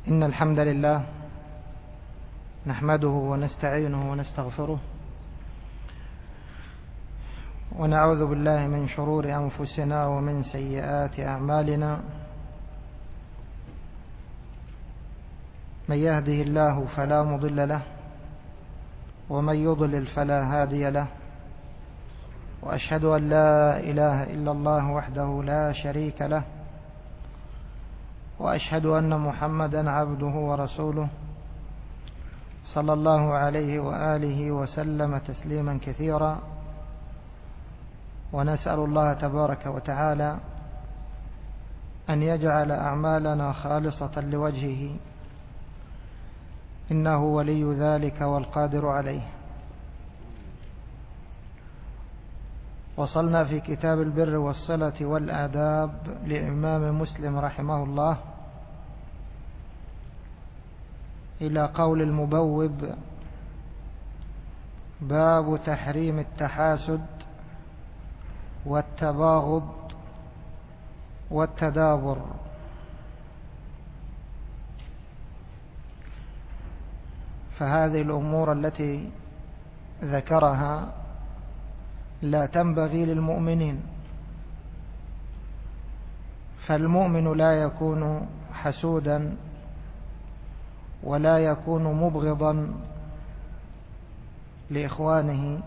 إن الحمد لله نحمده ونستعينه ونستغفره ونعوذ بالله من شرور أنفسنا ومن سيئات أعمالنا. من يهده الله فلا مضل له ومن يضلل فلا هادي له، وأشهد أن لا إله إلا الله وحده لا شريك له، وأشهد أن محمدا عبده ورسوله صلى الله عليه وآله وسلم تسليما كثيرا. ونسأل الله تبارك وتعالى أن يجعل أعمالنا خالصة لوجهه، إنه ولي ذلك والقادر عليه. وصلنا في كتاب البر والصلة والآداب للإمام مسلم رحمه الله إلى قول المبوب: باب تحريم التحاسد والتباغض والتدابر. فهذه الأمور التي ذكرها لا تنبغي للمؤمنين، فالمؤمن لا يكون حسودا ولا يكون مبغضا لإخوانه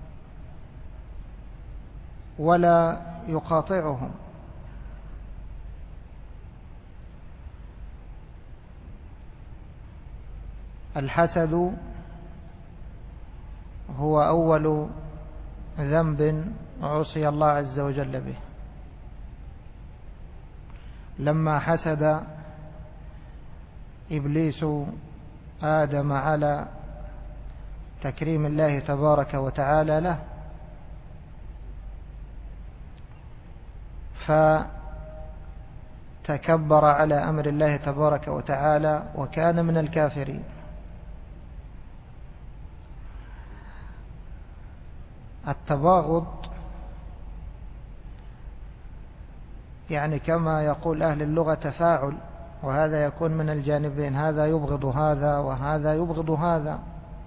ولا يقاطعهم، الحسد هو أول ذنب عصي الله عز وجل به. لما حسد إبليس آدم على تكريم الله تبارك وتعالى له، فتكبر على أمر الله تبارك وتعالى وكان من الكافرين. التباغض يعني كما يقول أهل اللغة تفاعل، وهذا يكون من الجانبين، هذا يبغض هذا وهذا يبغض هذا،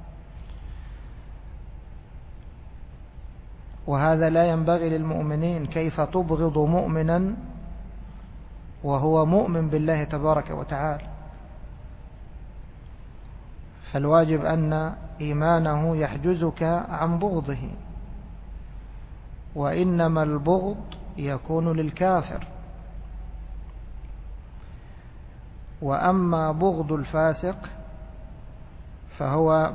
وهذا لا ينبغي للمؤمنين. كيف تبغض مؤمنا وهو مؤمن بالله تبارك وتعالى؟ فالواجب أن إيمانه يحجزك عن بغضه، وإنما البغض يكون للكافر. وأما بغض الفاسق فهو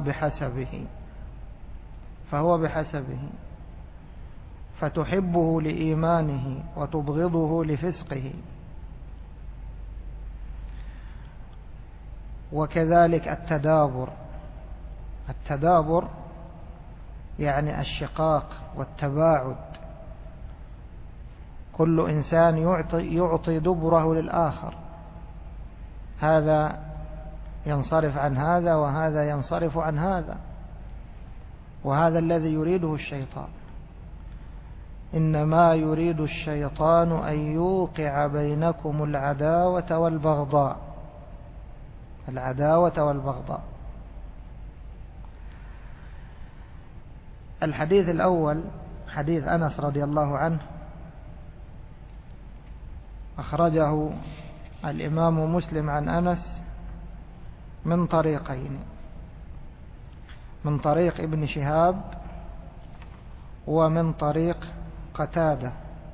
بحسبه فتحبه لإيمانه وتبغضه لفسقه. وكذلك التدابر يعني الشقاق والتباعد، كل إنسان يعطي دبره للآخر، هذا ينصرف عن هذا وهذا ينصرف عن هذا، وهذا الذي يريده الشيطان. إنما يريد الشيطان أن يوقع بينكم العداوة والبغضاء. الحديث الأول حديث أنس رضي الله عنه، أخرجه الإمام مسلم عن أنس من طريقين: من طريق ابن شهاب ومن طريق قتادة.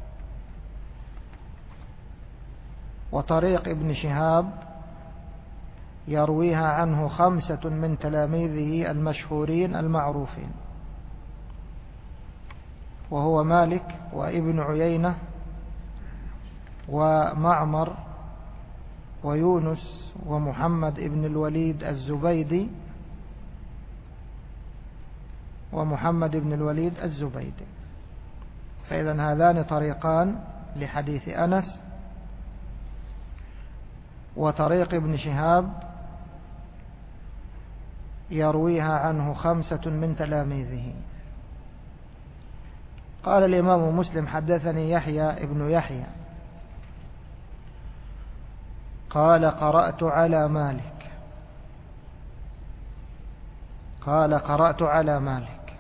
وطريق ابن شهاب يرويها عنه 5 من تلاميذه المشهورين المعروفين، وهو مالك وابن عيينة ومعمر ويونس ومحمد ابن الوليد الزبيدي. فإذا هذان طريقان لحديث أنس. وطريق ابن شهاب يرويها عنه 5 من تلاميذه. قال الإمام مسلم: حدثني يحيى ابن يحيى قال قرأت على مالك. قال قرأت على مالك.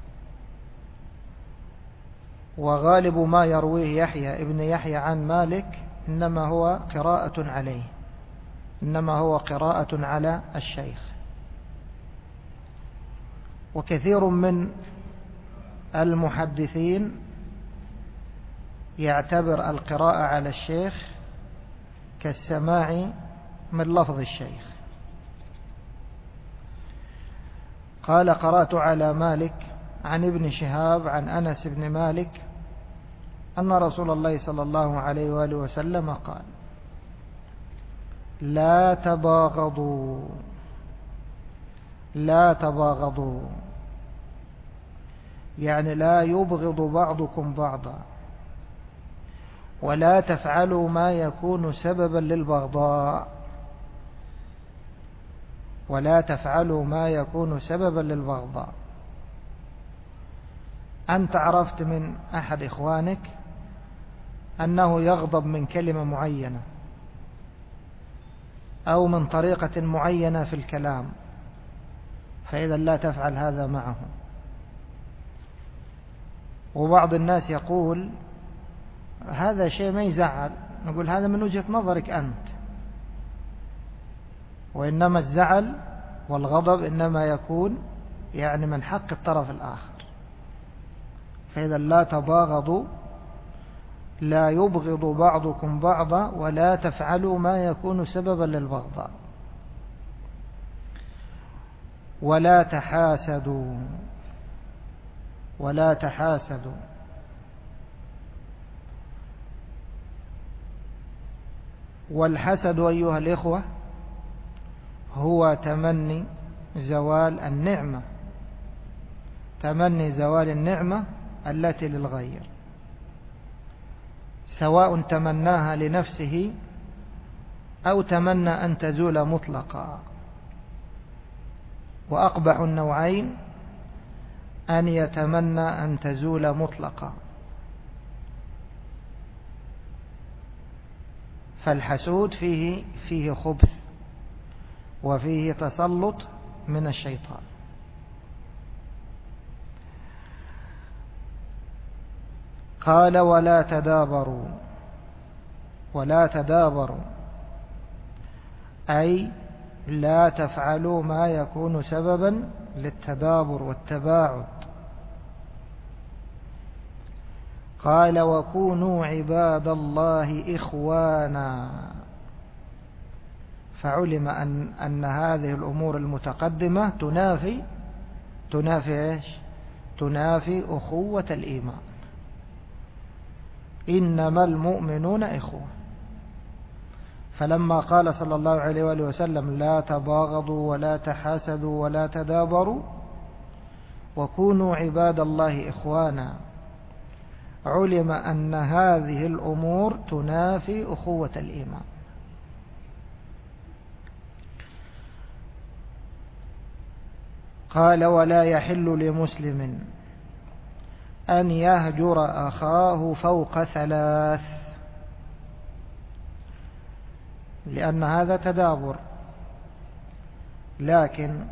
وغالب ما يرويه يحيى ابن يحيى عن مالك إنما هو قراءة عليه، إنما هو قراءة على الشيخ. وكثير من المحدثين يعتبر القراءة على الشيخ كالسماع من لفظ الشيخ. قال قرأت على مالك عن ابن شهاب عن أنس بن مالك أن رسول الله صلى الله عليه وآله وسلم قال: لا تباغضوا، لا تباغضوا، يعني لا يبغض بعضكم بعضا، ولا تفعلوا ما يكون سببا للبغضاء، ولا تفعلوا ما يكون سببا للبغضاء. أنت عرفت من أحد إخوانك أنه يغضب من كلمة معينة أو من طريقة معينة في الكلام، فإذا لا تفعل هذا معه. وبعض الناس يقول هذا شيء ما يزعل، نقول هذا من وجهة نظرك أنت، وإنما الزعل والغضب إنما يكون يعني من حق الطرف الآخر. فإذا لا تباغضوا، لا يبغض بعضكم بعضا، ولا تفعلوا ما يكون سببا للبغضاء، ولا تحاسدوا، ولا تحاسدوا. والحسد أيها الإخوة هو تمني زوال النعمة، تمني زوال النعمة التي للغير، سواء تمناها لنفسه أو تمنى أن تزول مطلقا. وأقبح النوعين أن يتمنى أن تزول مطلقا، فالحسود فيه خبث وفيه تسلط من الشيطان. قال ولا تدابروا، ولا تدابروا أي لا تفعلوا ما يكون سببا للتدابر والتباعد. قال وكونوا عباد الله إخوانا، فعلم أن هذه الأمور المتقدمة تنافي إيش؟ تنافي أخوة الإيمان. إنما المؤمنون إخوة. فلما قال صلى الله عليه وآله وسلم لا تباغضوا ولا تحاسدوا ولا تدابروا وكونوا عباد الله إخوانا، علم أن هذه الأمور تنافي أخوة الإيمان. قال ولا يحل لمسلم أن يهجر أخاه فوق 3، لأن هذا تدابر، لكن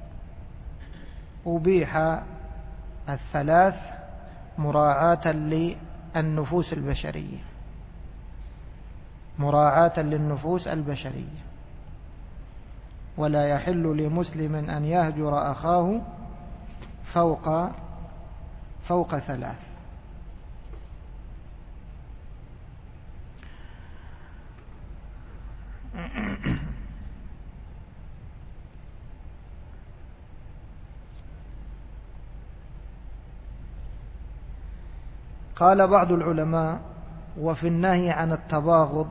أبيح 3 مراعاة للنفوس البشرية، مراعاة للنفوس البشرية. ولا يحل لمسلم أن يهجر أخاه فوق 3. قال بعض العلماء وفي النهي عن التباغض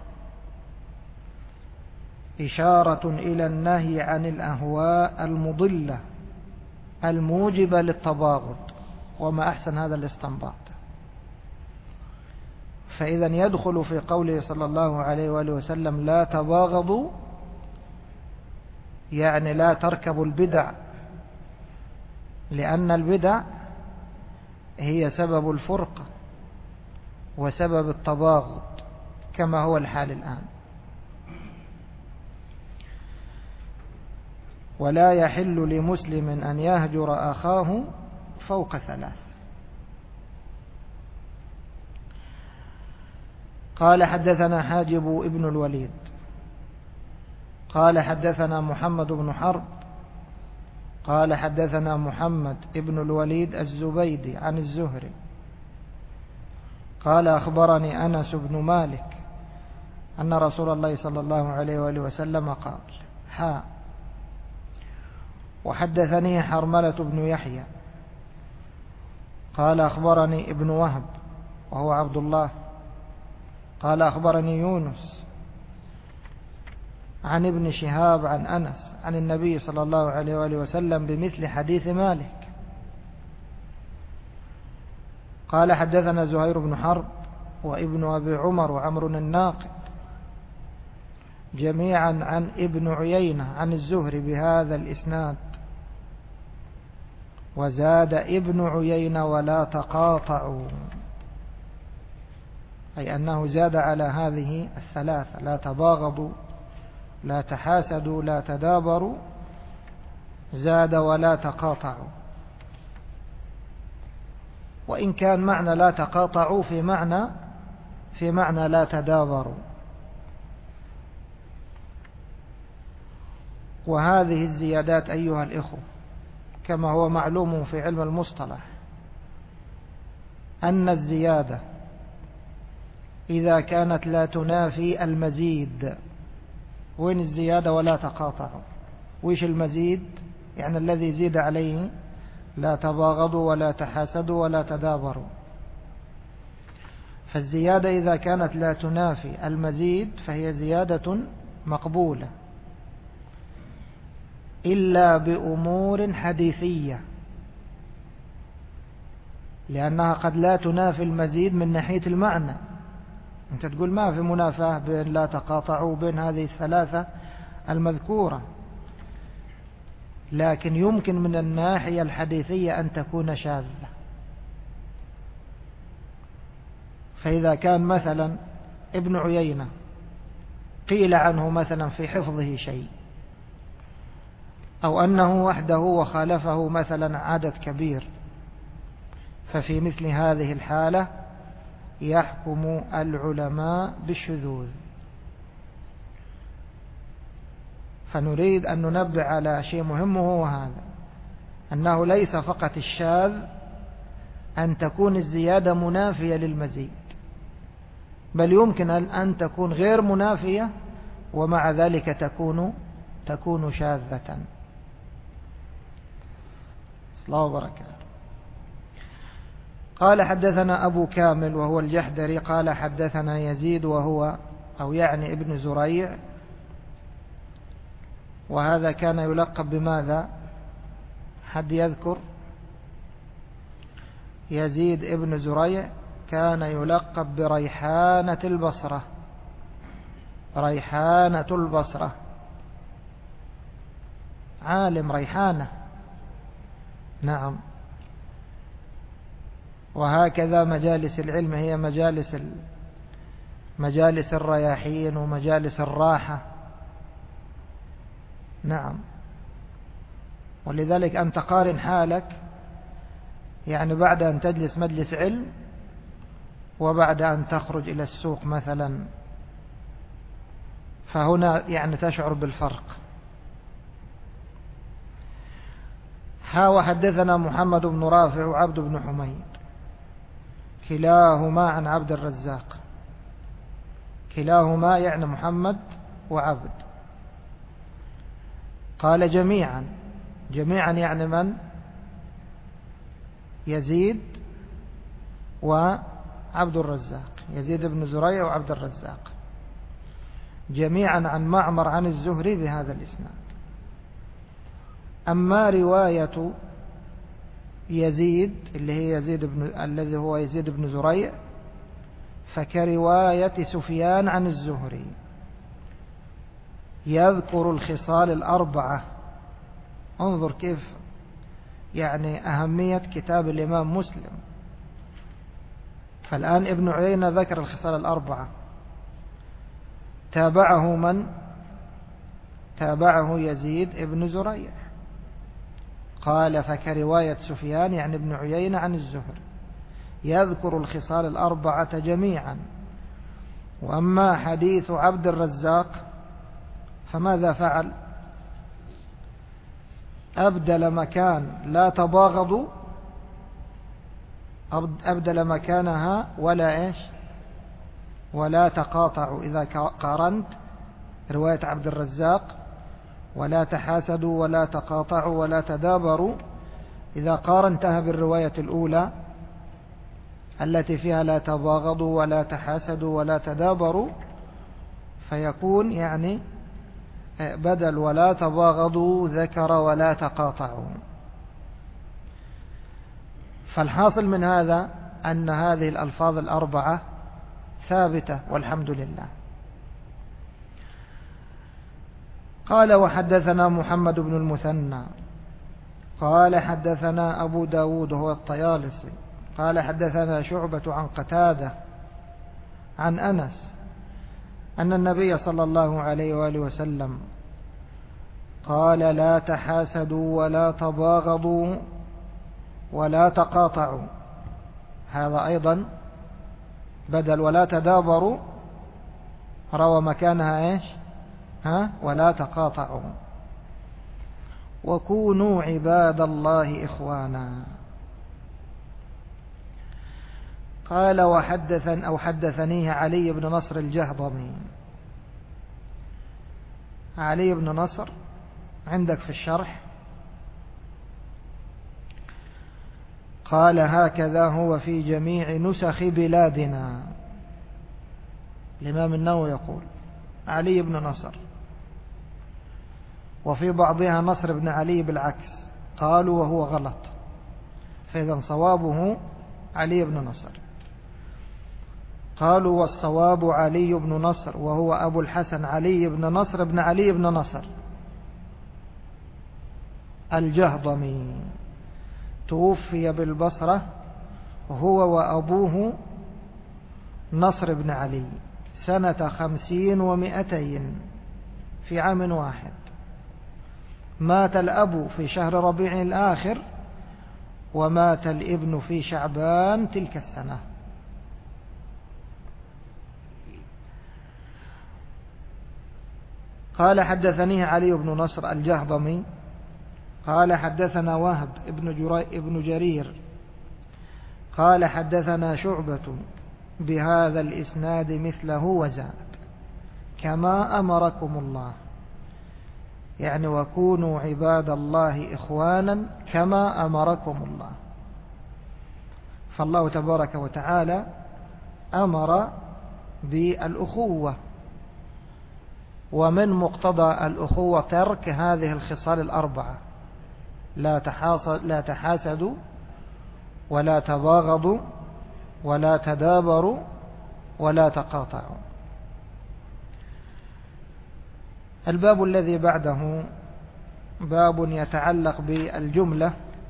إشارة إلى النهي عن الأهواء المضلة الموجبة للتباغض. وما أحسن هذا الاستنباط. فإذا يدخل في قوله صلى الله عليه وآله وسلم لا تباغضوا، يعني لا تركبوا البدع، لأن البدع هي سبب الفرقة وسبب التباغض كما هو الحال الآن. ولا يحل لمسلم أن يهجر أخاه فوق 3. قال حدثنا حاجب ابن الوليد قال حدثنا محمد بن حرب قال حدثنا محمد ابن الوليد الزبيدي عن الزهري قال أخبرني أنس بن مالك أن رسول الله صلى الله عليه وآله وسلم قال: وحدثني حرملة بن يحيى قال أخبرني ابن وهب وهو عبد الله قال أخبرني يونس عن ابن شهاب عن أنس عن النبي صلى الله عليه وآله وسلم بمثل حديث مالك. قال حدثنا زهير بن حرب وابن أبي عمر وعمر الناقد جميعا عن ابن عيينة عن الزهري بهذا الإسناد، وزاد ابن عيينة: ولا تقاطعوا، أي أنه زاد على هذه 3: لا تباغضوا، لا تحاسدوا، لا تدابروا، زاد: ولا تقاطعوا. وإن كان معنى لا تقاطعوا في معنى لا تدابروا. وهذه الزيادات أيها الإخوة كما هو معلوم في علم المصطلح أن الزيادة إذا كانت لا تنافي المزيد. وين الزيادة ولا تقاطعوا؟ ويش المزيد؟ يعني الذي زيد عليه: لا تباغضوا ولا تحاسدوا ولا تدابروا. فالزيادة إذا كانت لا تنافي المزيد فهي زيادة مقبولة، إلا بأمور حديثية، لأنها قد لا تنافي المزيد من ناحية المعنى. أنت تقول ما في منافاة بين لا تقاطعوا وبين هذه 3 المذكورة، لكن يمكن من الناحية الحديثية أن تكون شاذة. فإذا كان مثلا ابن عيينة قيل عنه مثلا في حفظه شيء، أو أنه وحده وخالفه مثلا عدد كبير، ففي مثل هذه الحالة يحكم العلماء بالشذوذ. فنريد أن ننبه على شيء مهم، وهو هذا: أنه ليس فقط الشاذ أن تكون الزيادة منافية للمزيد، بل يمكن أن تكون غير منافية ومع ذلك تكون شاذة. الله وبركاته. قال حدثنا أبو كامل وهو الجحدري قال حدثنا يزيد وهو أو يعني ابن زريع، وهذا كان يلقب بماذا؟ حد يذكر؟ يزيد ابن زريع كان يلقب بريحانة البصرة. ريحانة البصرة، عالم ريحانة. نعم. وهكذا مجالس العلم هي مجالس الرياحين ومجالس الراحة. نعم. ولذلك أنت قارن حالك يعني بعد أن تجلس مجلس علم وبعد أن تخرج إلى السوق مثلا، فهنا يعني تشعر بالفرق. وحدثنا محمد بن رافع وعبد بن حميد كلاهما عن عبد الرزاق. كلاهما يعني محمد وعبد. قال جميعا يعني من؟ يزيد وعبد الرزاق، يزيد بن زريع وعبد الرزاق، جميعا عن معمر عن الزهري بهذا الإسناد. أما رواية يزيد الذي هو يزيد بن زريع فكرواية سفيان عن الزهري، يذكر الخصال 4. انظر كيف يعني أهمية كتاب الإمام مسلم. فالآن ابن عيينة ذكر الخصال 4، تابعه من؟ تابعه يزيد ابن زريع. قال فكرواية سفيان يعني ابن عيينة عن الزهري يذكر الخصال الأربعة جميعا. وأما حديث عبد الرزاق فماذا فعل؟ أبدل مكان لا تباغضوا، أبدل مكانها ولا إيش ولا تقاطعوا. إذا قارنت رواية عبد الرزاق ولا تحاسدوا ولا تقاطعوا ولا تدابروا، إذا قارنتها بالرواية الأولى التي فيها لا تباغضوا ولا تحاسدوا ولا تدابروا، فيكون يعني بدل ولا تباغضوا ذكر ولا تقاطعوا. فالحاصل من هذا أن هذه الألفاظ الأربعة ثابتة والحمد لله. قال وحدثنا محمد بن المثنى قال حدثنا أبو داود هو الطيالسي قال حدثنا شعبة عن قتادة عن أنس أن النبي صلى الله عليه وآله وسلم قال لا تحاسدوا ولا تباغضوا ولا تقاطعوا. هذا أيضا بدل ولا تدابروا، روى مكانها إيش ولا تقاطعوا. وكونوا عباد الله إخوانا. قال حدثنيه علي بن نصر الجهضمي. علي بن نصر عندك في الشرح قال هكذا هو في جميع نسخ بلادنا. الإمام النووي يقول علي بن نصر، وفي بعضها نصر بن علي بالعكس، قالوا وهو غلط، فإذا صوابه علي بن نصر. قالوا والصواب علي بن نصر وهو أبو الحسن علي بن نصر بن علي بن نصر الجهضمي، توفي بالبصرة هو وأبوه نصر بن علي سنة 50 و200 في عام واحد. مات الأب في شهر ربيع الآخر ومات الابن في شعبان تلك السنة. قال حدثنيه علي بن نصر الجهضمي قال حدثنا وهب ابن جرير قال حدثنا شعبة بهذا الإسناد مثله وزاد كما أمركم الله، يعني وكونوا عباد الله إخوانا كما أمركم الله. فالله تبارك وتعالى أمر بالأخوة، ومن مقتضى الأخوة ترك هذه الخصال الأربعة: لا تحاسدوا ولا تباغضوا ولا تدابروا ولا تقاطعوا. الباب الذي بعده باب يتعلق بالجملة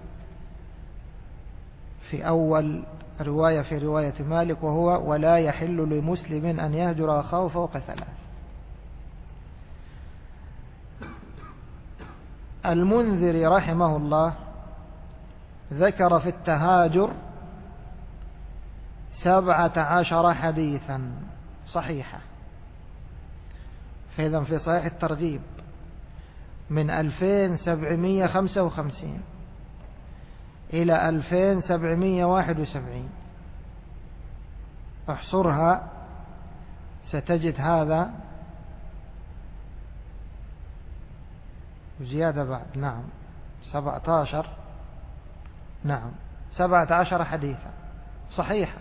في أول رواية في رواية مالك، وهو ولا يحل لمسلم أن يهجر أخاه فوق 3. المنذر رحمه الله ذكر في التهاجر 17 حديثا صحيحة. فإذا في صحيح الترغيب من 2755 إلى 2771 احصرها ستجد هذا زيادة بعد. نعم 17 حديثا صحيحة.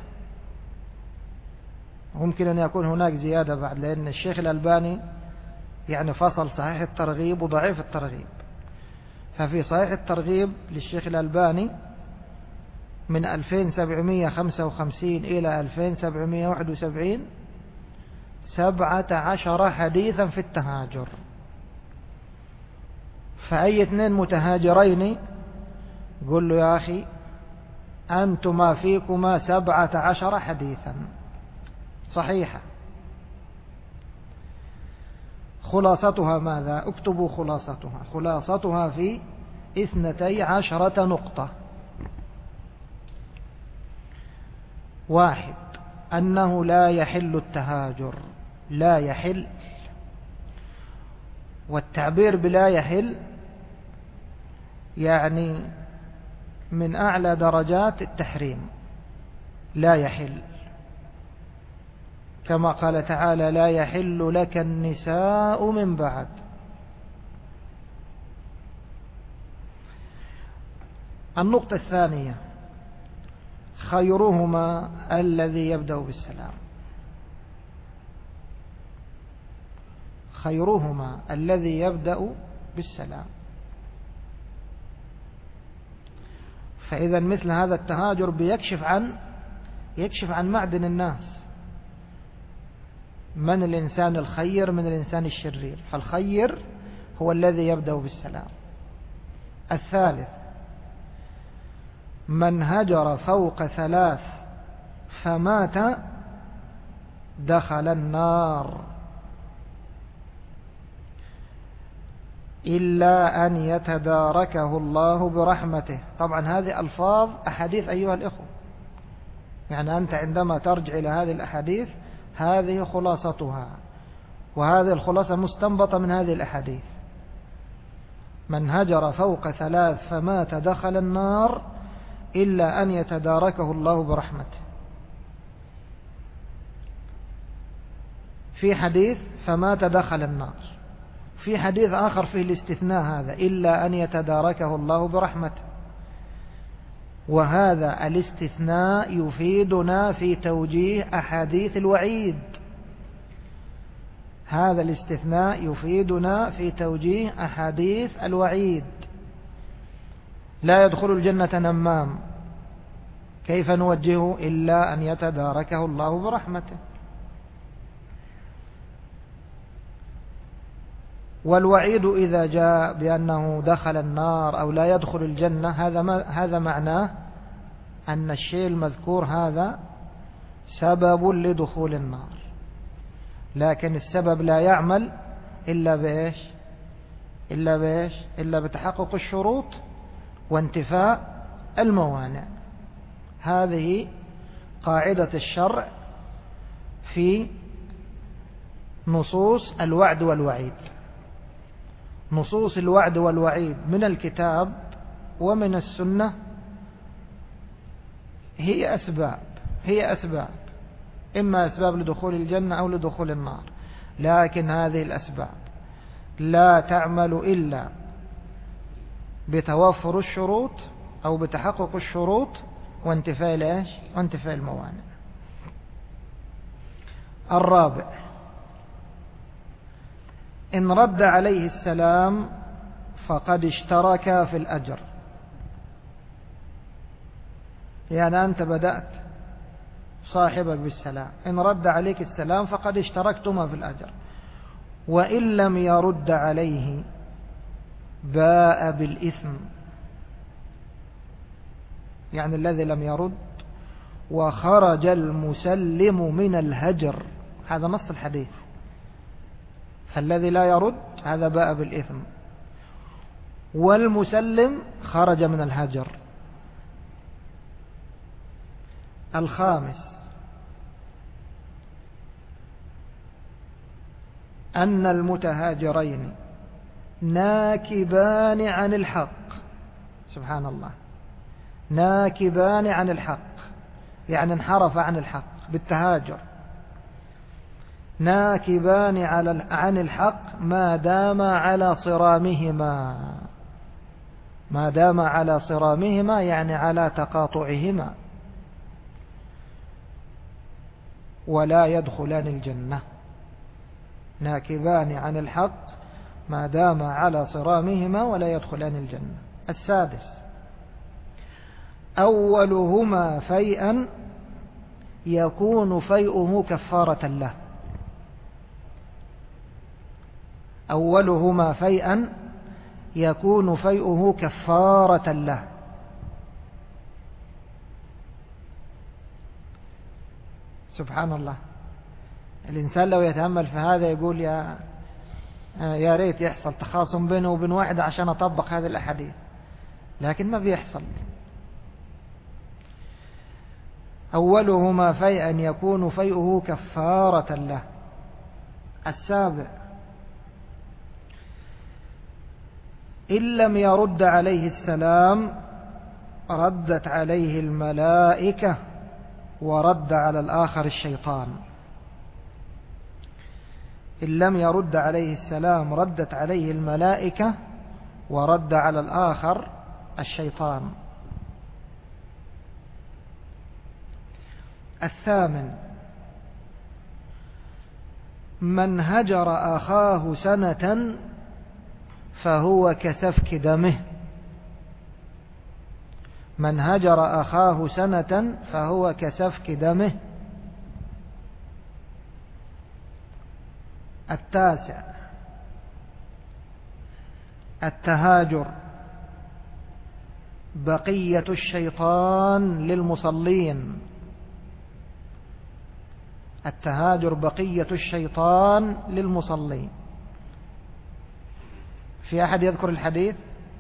ممكن أن يكون هناك زيادة بعد، لأن الشيخ الألباني يعني فصل صحيح الترغيب وضعيف الترغيب. ففي صحيح الترغيب للشيخ الألباني من 2755 إلى 2771 17 حديثا في التهاجر. فأي اثنين متهاجرين قل له يا أخي أنتما فيكما 17 حديثا صحيحة. خلاصتها ماذا؟ اكتبوا خلاصتها. خلاصتها في 12 نقطة. 1. أنه لا يحل التهاجر. لا يحل، والتعبير بلا يحل يعني من أعلى درجات التحريم. لا يحل، كما قال تعالى: لا يحل لك النساء من بعد. النقطة الثانية: خيرهما الذي يبدأ بالسلام. خيرهما الذي يبدأ بالسلام. فإذا مثل هذا التهاجر يكشف عن معدن الناس، من الإنسان الخير من الإنسان الشرير. فالخير هو الذي يبدأ بالسلام. الثالث: من هجر فوق 3 فمات دخل النار إلا أن يتداركه الله برحمته. طبعا هذه ألفاظ أحاديث أيها الإخوة، يعني أنت عندما ترجع إلى هذه الأحاديث هذه خلاصتها، وهذه الخلاصة مستنبطة من هذه الأحاديث. من هجر فوق 3 فمات دخل النار إلا أن يتداركه الله برحمته. في حديث فمات دخل النار، في حديث آخر فيه الاستثناء هذا: إلا أن يتداركه الله برحمته. وهذا الاستثناء يفيدنا في توجيه أحاديث الوعيد. هذا الاستثناء يفيدنا في توجيه أحاديث الوعيد. لا يدخل الجنة نمام، كيف نوجهه؟ إلا أن يتداركه الله برحمته. والوعيد إذا جاء بأنه دخل النار أو لا يدخل الجنة، هذا معناه أن الشيء المذكور هذا سبب لدخول النار، لكن السبب لا يعمل إلا بإيش؟ إلا بتحقق الشروط وانتفاء الموانع. هذه قاعدة الشرع في نصوص الوعد والوعيد. نصوص الوعد والوعيد من الكتاب ومن السنة هي أسباب، إما أسباب لدخول الجنة أو لدخول النار، لكن هذه الأسباب لا تعمل إلا بتوفر الشروط أو بتحقق الشروط وانتفاء الموانع. الرابع: إن رد عليه السلام فقد اشترك في الأجر. يعني أنت بدأت صاحبك بالسلام، إن رد عليك السلام فقد اشتركتما في الأجر، وإن لم يرد عليه باء بالإثم. يعني الذي لم يرد وخرج المسلم من الهجر، هذا نص الحديث. فالذي لا يرد هذا باء بالإثم، والمسلم خرج من الهجر. الخامس: أن المتهاجرين ناكبان عن الحق. سبحان الله، ناكبان عن الحق يعني انحرف عن الحق بالتهاجر. ناكبان عن الحق ما دام على صرامهما يعني على تقاطعهما، ولا يدخلان الجنة. ناكبان عن الحق ما دام على صرامهما ولا يدخلان الجنة. السادس: أولهما فيئا يكون فيئه كفارة له. أولهما فيئا يكون فيئه كفارة له. سبحان الله، الإنسان لو يتأمل في هذا يقول يا ريت يحصل تخاصم بينه وبين واحد عشان أطبق هذه الأحاديث، لكن ما بيحصل. أولهما فيئا يكون فيئه كفارة له. السابع إن لم يرد عليه السلام ردت عليه الملائكة ورد على الآخر الشيطان. إن لم يرد عليه السلام ردت عليه الملائكة ورد على الآخر الشيطان. الثامن من هجر أخاه سنة فهو كسفك دمه. من هجر أخاه سنة فهو كسفك دمه. التاسع التهاجر بقية الشيطان للمصلين. التهاجر بقية الشيطان للمصلين. في أحد يذكر الحديث؟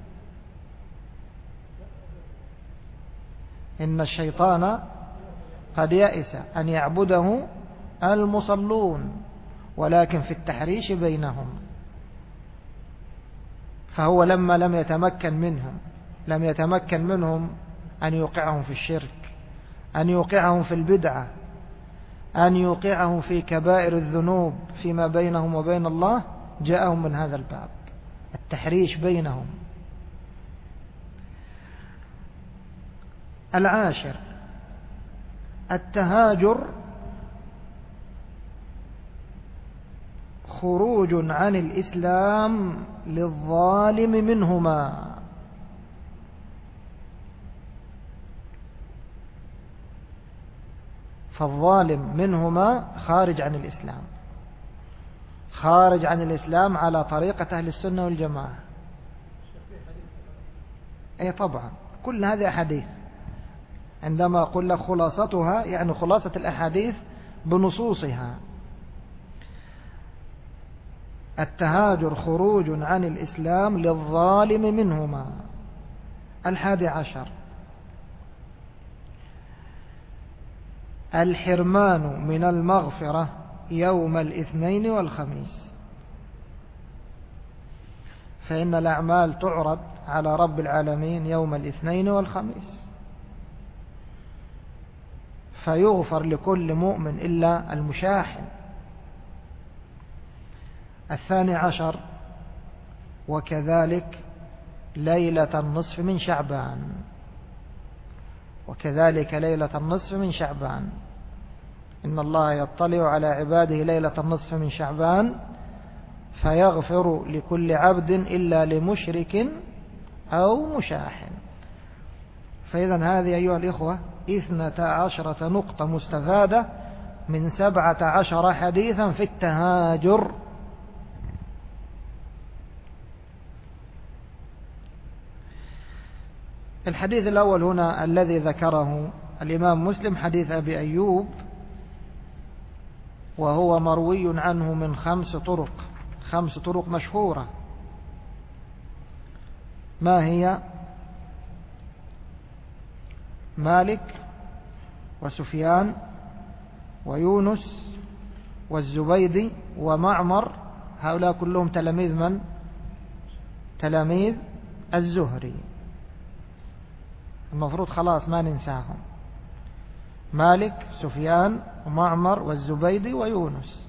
إن الشيطان قد يئس أن يعبده المصلون ولكن في التحريش بينهم. فهو لما لم يتمكن منهم أن يوقعهم في الشرك، أن يوقعهم في البدعة، أن يوقعهم في كبائر الذنوب فيما بينهم وبين الله، جاءهم من هذا الباب التحريش بينهم. العاشر التهاجر خروج عن الإسلام للظالم منهما. فالظالم منهما خارج عن الإسلام، خارج عن الإسلام على طريقة أهل السنة والجماعة. أي طبعا كل هذه أحاديث، عندما أقول لك خلاصتها يعني خلاصة الأحاديث بنصوصها. التهاجر خروج عن الإسلام للظالم منهما. 11 الحرمان من المغفرة يوم الاثنين والخميس. فإن الأعمال تعرض على رب العالمين يوم الاثنين والخميس، فيغفر لكل مؤمن إلا المشاحن. 12 وكذلك ليلة النصف من شعبان. وكذلك ليلة النصف من شعبان إن الله يطلع على عباده ليلة النصف من شعبان فيغفر لكل عبد إلا لمشرك أو مشاحن. فإذا هذه أيها الإخوة 12 نقطة مستفادة من 17 حديثا في التهاجر. الحديث الأول هنا الذي ذكره الإمام مسلم حديث أبي أيوب، وهو مروي عنه من 5 طرق مشهورة. ما هي؟ مالك وسفيان ويونس والزبيدي ومعمر، هؤلاء كلهم تلاميذ من؟ تلاميذ الزهري. المفروض خلاص ما ننساهم. مالك سفيان ومعمر والزبيدي ويونس،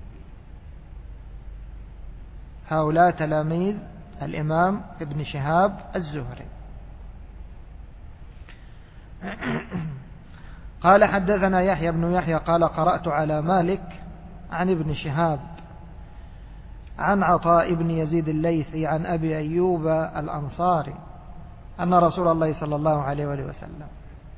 هؤلاء تلاميذ الإمام ابن شهاب الزهري. قال حدثنا يحيى بن يحيى قال قرأت على مالك عن ابن شهاب عن عطاء بن يزيد الليثي عن أبي أيوب الأنصاري أن رسول الله صلى الله عليه وآله وسلم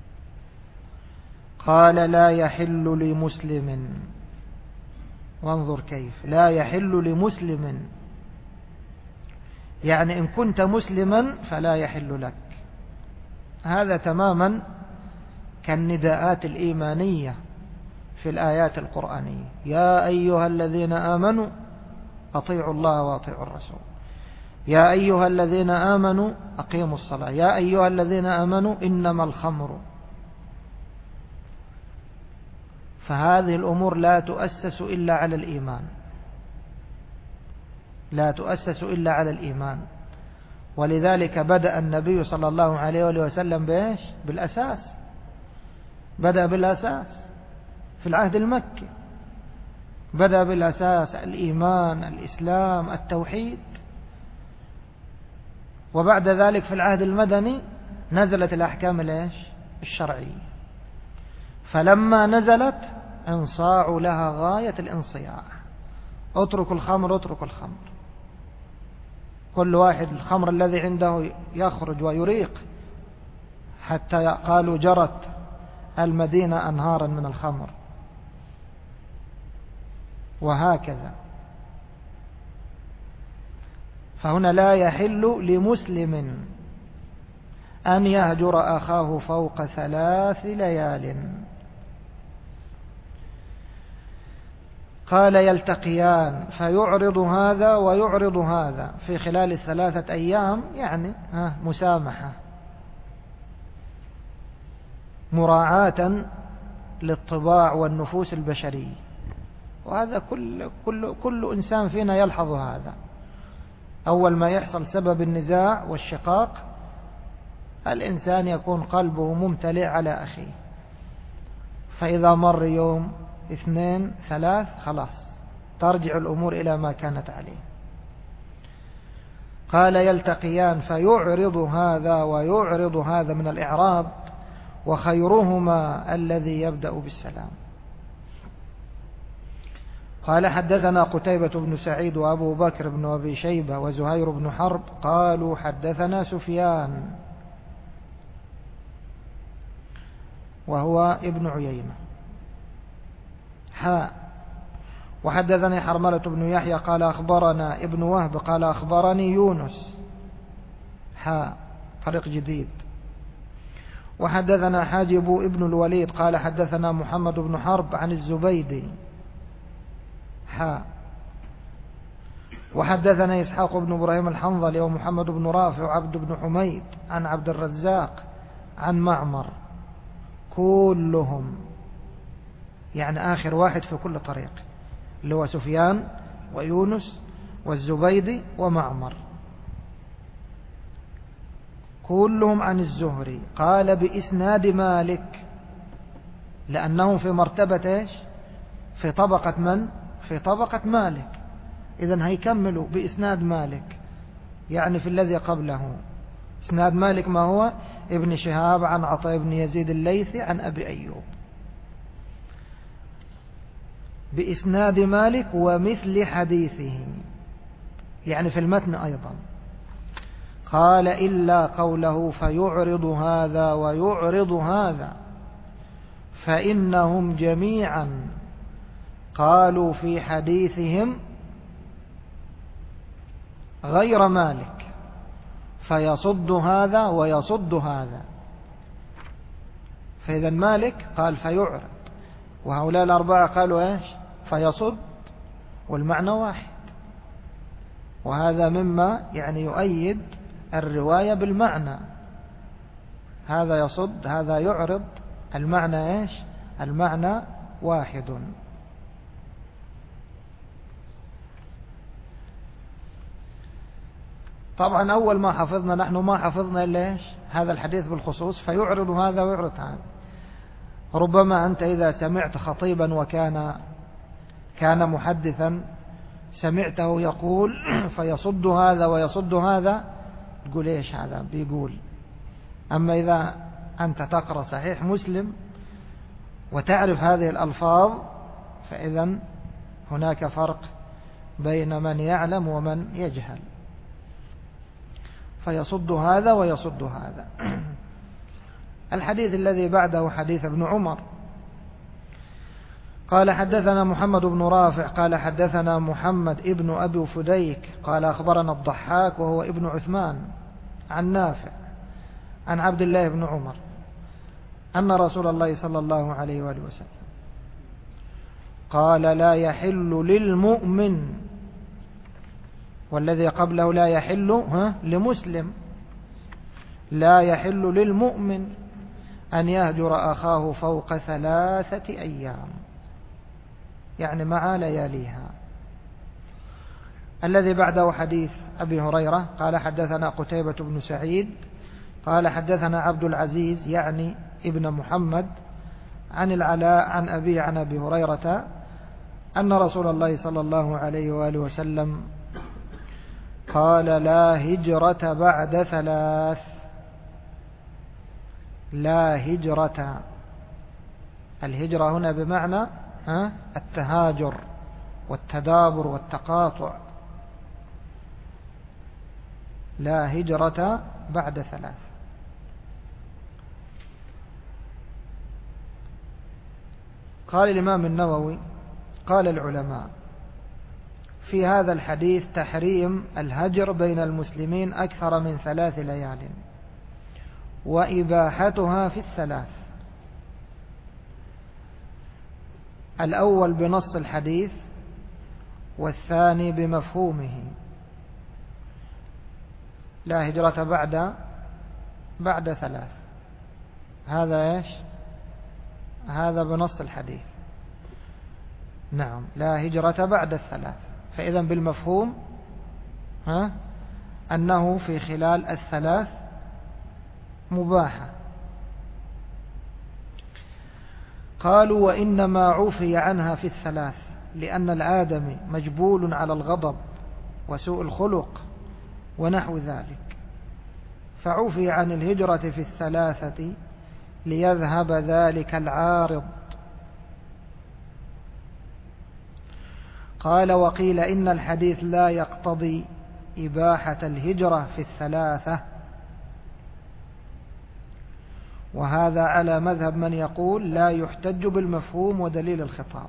قال لا يحل لمسلم، وانظر كيف لا يحل لمسلم، يعني إن كنت مسلما فلا يحل لك. هذا تماما كالنداءات الإيمانية في الآيات القرآنية. يا أيها الذين آمنوا أطيعوا الله وأطيعوا الرسول. يا أيها الذين آمنوا أقيموا الصلاة، يا أيها الذين آمنوا إنما الخمر. فهذه الأمور لا تؤسس إلا على الإيمان، لا تؤسس إلا على الإيمان. ولذلك بدأ النبي صلى الله عليه وسلم بإيش؟ بالأساس، بدأ بالأساس في العهد المكي، بدأ بالأساس الإيمان، الإسلام، التوحيد. وبعد ذلك في العهد المدني نزلت الأحكام الشرعية. فلما نزلت انصاعوا لها غاية الانصياع. اتركوا الخمر، اتركوا الخمر. كل واحد الخمر الذي عنده يخرج ويريق، حتى قالوا جرت المدينة أنهارا من الخمر. وهكذا. فهنا لا يحل لمسلم أن يهجر أخاه فوق 3 ليال. قال يلتقيان فيعرض هذا ويعرض هذا في خلال 3 أيام، يعني مسامحة، مراعاة للطباع والنفوس البشرية. وهذا كل إنسان فينا يلحظ هذا. أول ما يحصل سبب النزاع والشقاق الإنسان يكون قلبه ممتلئ على أخيه، فإذا مر يوم 2 3 خلاص ترجع الأمور إلى ما كانت عليه. قال يلتقيان فيعرض هذا ويعرض هذا من الإعراض، وخيرهما الذي يبدأ بالسلام. قال حدثنا قتيبة بن سعيد وأبو بكر بن أبي شيبة وزهير بن حرب قالوا حدثنا سفيان وهو ابن عيينة وحدثني حرملة بن يحيى قال أخبرنا ابن وهب قال أخبرني يونس طريق جديد. وحدثنا حاجب ابن الوليد قال حدثنا محمد بن حرب عن الزبيدي وحدثنا إسحاق بن إبراهيم الحنظلي ومحمد بن رافع وعبد بن حميد عن عبد الرزاق عن معمر، كلهم يعني آخر واحد في كل طريق اللي هو سفيان ويونس والزبيدي ومعمر، كلهم عن الزهري. قال بإسناد مالك، لأنهم في مرتبة إيش؟ في طبقة من؟ في طبقة مالك. إذن هيكملوا بإسناد مالك، يعني في الذي قبله. إسناد مالك ما هو؟ ابن شهاب عن عطاء بن يزيد الليثي عن أبي أيوب، بإسناد مالك ومثل حديثه، يعني في المتن أيضا. قال إلا قوله فيعرض هذا ويعرض هذا، فإنهم جميعا قالوا في حديثهم غير مالك، فيصد هذا ويصد هذا. فإذا مالك قال فيعرض، وهؤلاء الأربعة قالوا إيش؟ فيصد، والمعنى واحد. وهذا مما يعني يؤيد الرواية بالمعنى، هذا يصد هذا يعرض، المعنى إيش؟ المعنى واحد. طبعا أول ما حفظنا نحن ما حفظنا إلا إيش؟ هذا الحديث بالخصوص، فيعرض هذا ويعرض هذا. ربما أنت إذا سمعت خطيبا وكان محدثا سمعته يقول فيصد هذا ويصد هذا، تقول إيش هذا بيقول. أما إذا أنت تقرأ صحيح مسلم وتعرف هذه الألفاظ، فإذا هناك فرق بين من يعلم ومن يجهل. فيصد هذا ويصد هذا. الحديث الذي بعده حديث ابن عمر قال حدثنا محمد بن رافع قال حدثنا محمد ابن أبي فديك قال أخبرنا الضحاك وهو ابن عثمان عن نافع عن عبد الله بن عمر أن رسول الله صلى الله عليه وآله وسلم قال لا يحل للمؤمن والذي قبله لا يحل لمسلم، لا يحل للمؤمن أن يهجر أخاه فوق 3 أيام، يعني مع لياليها. الذي بعده حديث أبي هريرة قال حدثنا قتيبة بن سعيد قال حدثنا عبد العزيز يعني ابن محمد عن العلاء عن أبي عن أبي هريرة أن رسول الله صلى الله عليه وآله وسلم قال لا هجرة بعد 3. لا هجرة، الهجرة هنا بمعنى التهاجر والتدابر والتقاطع. لا هجرة بعد 3. قال الإمام النووي قال العلماء في هذا الحديث تحريم الهجر بين المسلمين أكثر من 3 ليال، وإباحتها في 3. الأول بنص الحديث، والثاني بمفهومه. لا هجرة بعد 3، هذا إيش؟ هذا بنص الحديث. نعم، لا هجرة بعد 3. فإذا بالمفهوم أنه في خلال 3 مباحة. قالوا وإنما عفي عنها في 3 لأن الآدمي مجبول على الغضب وسوء الخلق ونحو ذلك، فعفي عن الهجرة في 3 ليذهب ذلك العارض. قال وقيل إن الحديث لا يقتضي إباحة الهجرة في 3، وهذا على مذهب من يقول لا يحتج بالمفهوم ودليل الخطاب.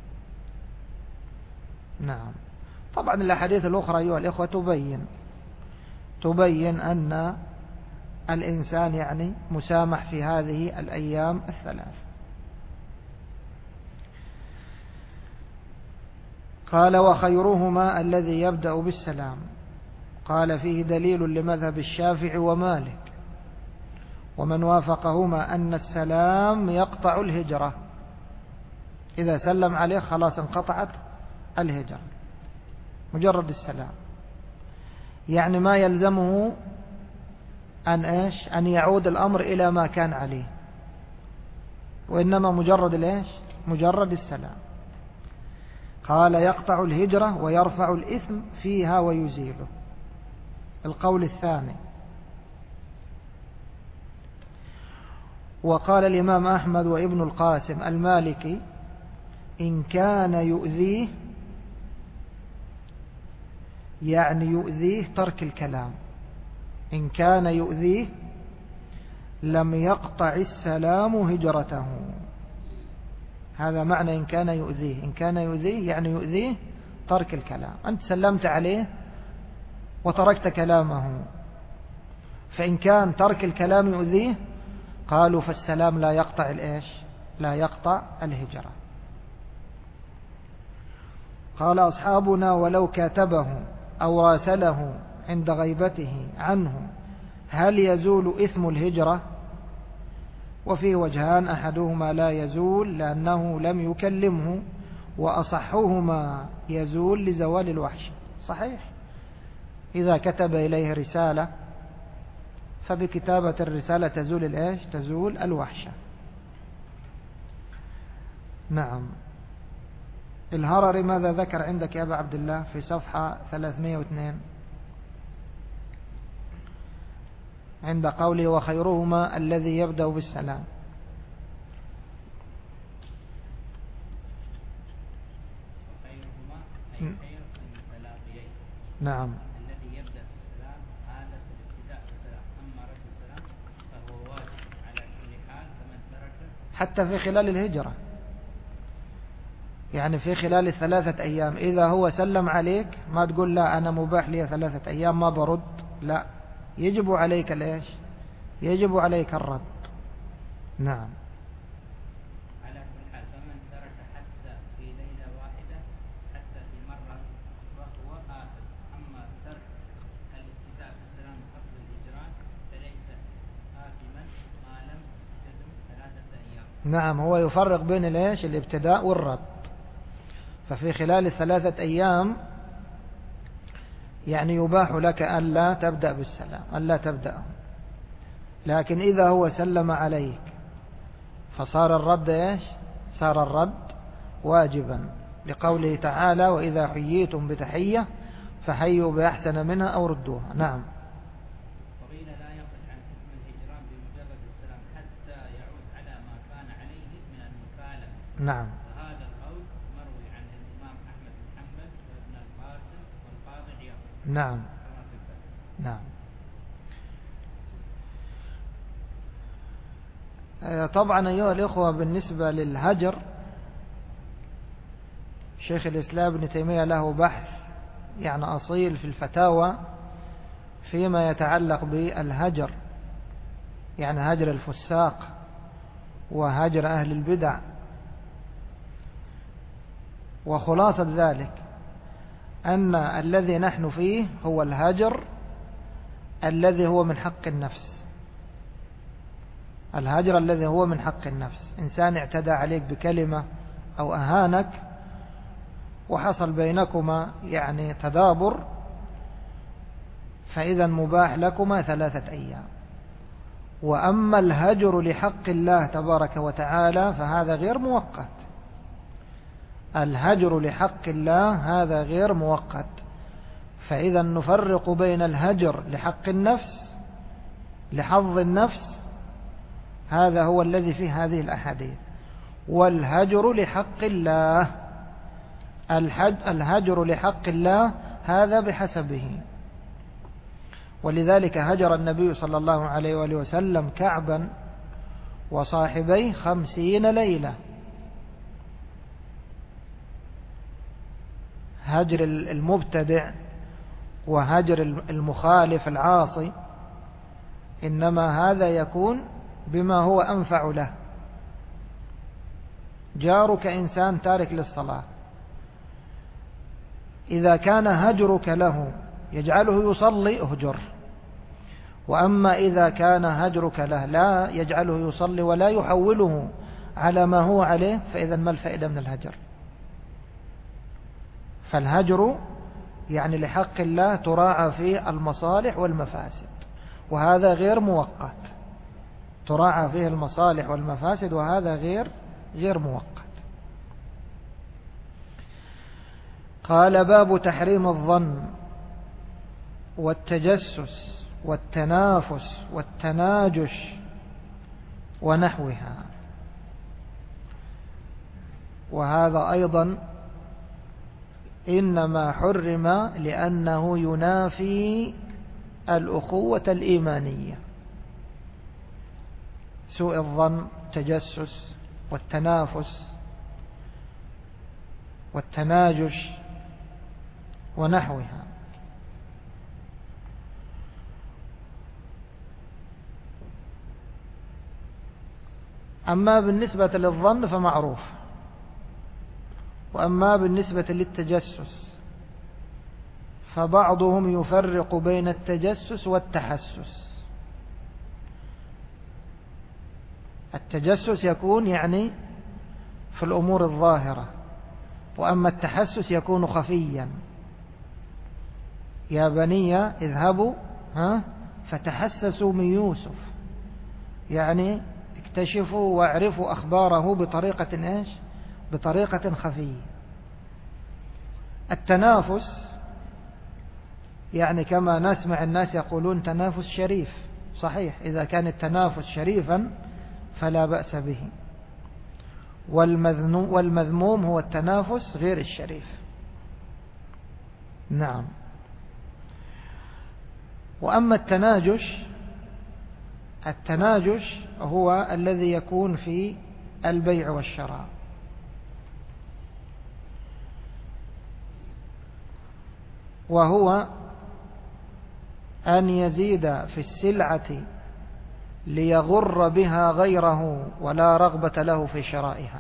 نعم، طبعا الأحاديث الأخرى أيها الإخوة تبين أن الإنسان يعني مسامح في هذه الأيام 3. قال وخيرهما الذي يبدأ بالسلام. قال فيه دليل لمذهب الشافعي ومالك ومن وافقهما أن السلام يقطع الهجرة، إذا سلم عليه خلاص انقطعت الهجرة، مجرد السلام، يعني ما يلزمه أن يعود الأمر إلى ما كان عليه، وإنما مجرد السلام. قال يقطع الهجرة ويرفع الإثم فيها ويزيله. القول الثاني. وقال الإمام أحمد وابن القاسم المالكي إن كان يؤذيه، يعني يؤذيه ترك الكلام، إن كان يؤذيه لم يقطع السلام هجرته. هذا معنى إن كان يؤذيه. إن كان يؤذيه يعني يؤذيه ترك الكلام، أنت سلمت عليه وتركت كلامه، فإن كان ترك الكلام يؤذيه قالوا فالسلام لا يقطع لا يقطع الهجرة. قال أصحابنا ولو كاتبه أو راسله عند غيبته عنه هل يزول إثم الهجرة؟ وفيه وجهان، أحدهما لا يزول لأنه لم يكلمه، وأصحهما يزول لزوال الوحش. صحيح، إذا كتب إليه رسالة فبكتابة الرسالة تزول الوحشة. نعم. الهرري ماذا ذكر عندك يا أبا عبد الله في صفحة 302 عند قوله وخيرهما الذي يبدأ بالسلام؟ نعم. الذي يبدأ بالسلام هذا في الابتداء بالسلام، أما رد السلام فهو واجب على كل حال فمن تركه، حتى في خلال الهجرة، يعني في خلال 3 أيام إذا هو سلم عليك ما تقول لا أنا مباح لي 3 أيام ما برد، لا، يجب عليك يجب عليك الرد. نعم. على كل حال فمن ترك حتى في ليلة واحدة حتى في مرة فهو آثم، أما نعم، هو يفرق بين الابتداء والرد. ففي خلال 3 أيام يعني يباح لك ألا تبدأ بالسلام، ألا تبدأ. لكن إذا هو سلم عليك فصار الرد صار الرد واجبا، لقوله تعالى: وإذا حييتم بتحية فحيوا بأحسن منها أو ردوها. نعم. وقيل لا يخرج عن حكم الهجران بمجرد السلام حتى يعود على ما كان عليه من المكالمة. نعم. وهذا القول مروي عن الإمام أحمد بن حنبل وابن القاسم والقاضي عياض. نعم. نعم. طبعا أيها الإخوة، بالنسبة للهجر شيخ الإسلام ابن تيمية له بحث يعني أصيل في الفتاوى فيما يتعلق بالهجر، يعني هجر الفساق وهجر أهل البدع. وخلاصة ذلك أن الذي نحن فيه هو الهجر الذي هو من حق النفس. الهجر الذي هو من حق النفس، إنسان اعتدى عليك بكلمة أو أهانك وحصل بينكما يعني تدابر، فإذا مباح لكما 3 أيام. وأما الهجر لحق الله تبارك وتعالى فهذا غير مؤقت. الهجر لحق الله هذا غير مؤقت. فإذا نفرق بين الهجر لحق النفس لحظ النفس، هذا هو الذي في هذه الأحاديث، والهجر لحق الله. الهجر لحق الله هذا بحسبه. ولذلك هجر النبي صلى الله عليه وآله وسلم كعبا وصاحبيه 50 ليلة. هجر المبتدع وهجر المخالف العاصي إنما هذا يكون بما هو أنفع له. جارك إنسان تارك للصلاة، إذا كان هجرك له يجعله يصلي اهجر. وأما إذا كان هجرك له لا يجعله يصلي ولا يحوله على ما هو عليه، فإذا ما الفائدة من الهجر؟ فالهجر يعني لحق الله تراعى فيه المصالح والمفاسد، وهذا غير مؤقت. تراعى فيه المصالح والمفاسد وهذا غير مؤقت. قال: باب تحريم الظن والتجسس والتنافس والتناجش ونحوها. وهذا أيضا إنما حرم لأنه ينافي الأخوة الإيمانية. سوء الظن، التجسس والتنافس والتناجش ونحوها. أما بالنسبة للظن فمعروف، وأما بالنسبة للتجسس فبعضهم يفرق بين التجسس والتحسس. التجسس يكون يعني في الأمور الظاهرة، وأما التحسس يكون خفيا. يا بني اذهبوا فتحسسوا من يوسف، يعني اكتشفوا واعرفوا أخباره بطريقة خفية. التنافس يعني كما نسمع الناس يقولون تنافس شريف، صحيح، إذا كان التنافس شريفا فلا بأس به. والمذموم هو التنافس غير الشريف. نعم. وأما التناجش هو الذي يكون في البيع والشراء، وهو أن يزيد في السلعة ليغر بها غيره ولا رغبة له في شرائها.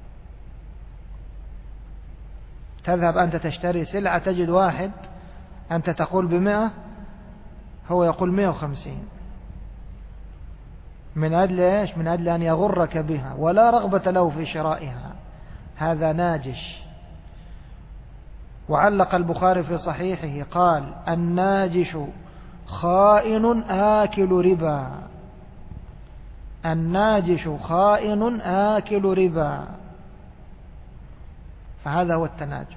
تذهب أنت تشتري سلعة تجد واحد أنت تقول ب100 هو يقول 150، من أجل إيش؟ من أجل أن يغرك بها ولا رغبة له في شرائها، هذا ناجش. وعلق البخاري في صحيحه قال: الناجش خائن آكل ربا. الناجش خائن آكل ربا، فهذا هو التناجش.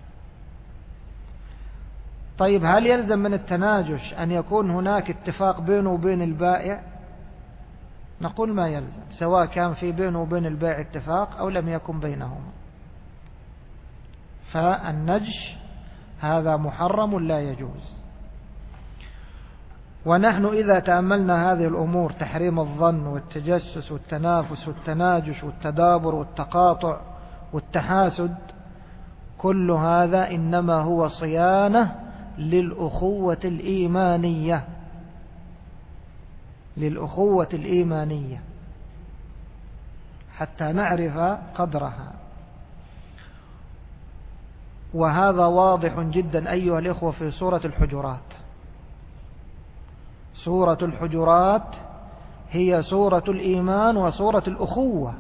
طيب هل يلزم من التناجش أن يكون هناك اتفاق بينه وبين البائع؟ نقول ما يلزم، سواء كان في بينه وبين البائع اتفاق أو لم يكن بينهما، فالنجش هذا محرم لا يجوز. ونحن إذا تأملنا هذه الأمور، تحريم الظن والتجسس والتنافس والتناجش والتدابر والتقاطع والتحاسد، كل هذا إنما هو صيانة للأخوة الإيمانية، للأخوة الإيمانية حتى نعرف قدرها. وهذا واضح جدا أيها الإخوة في سورة الحجرات. سورة الحجرات هي سورة الإيمان وسورة الأخوة،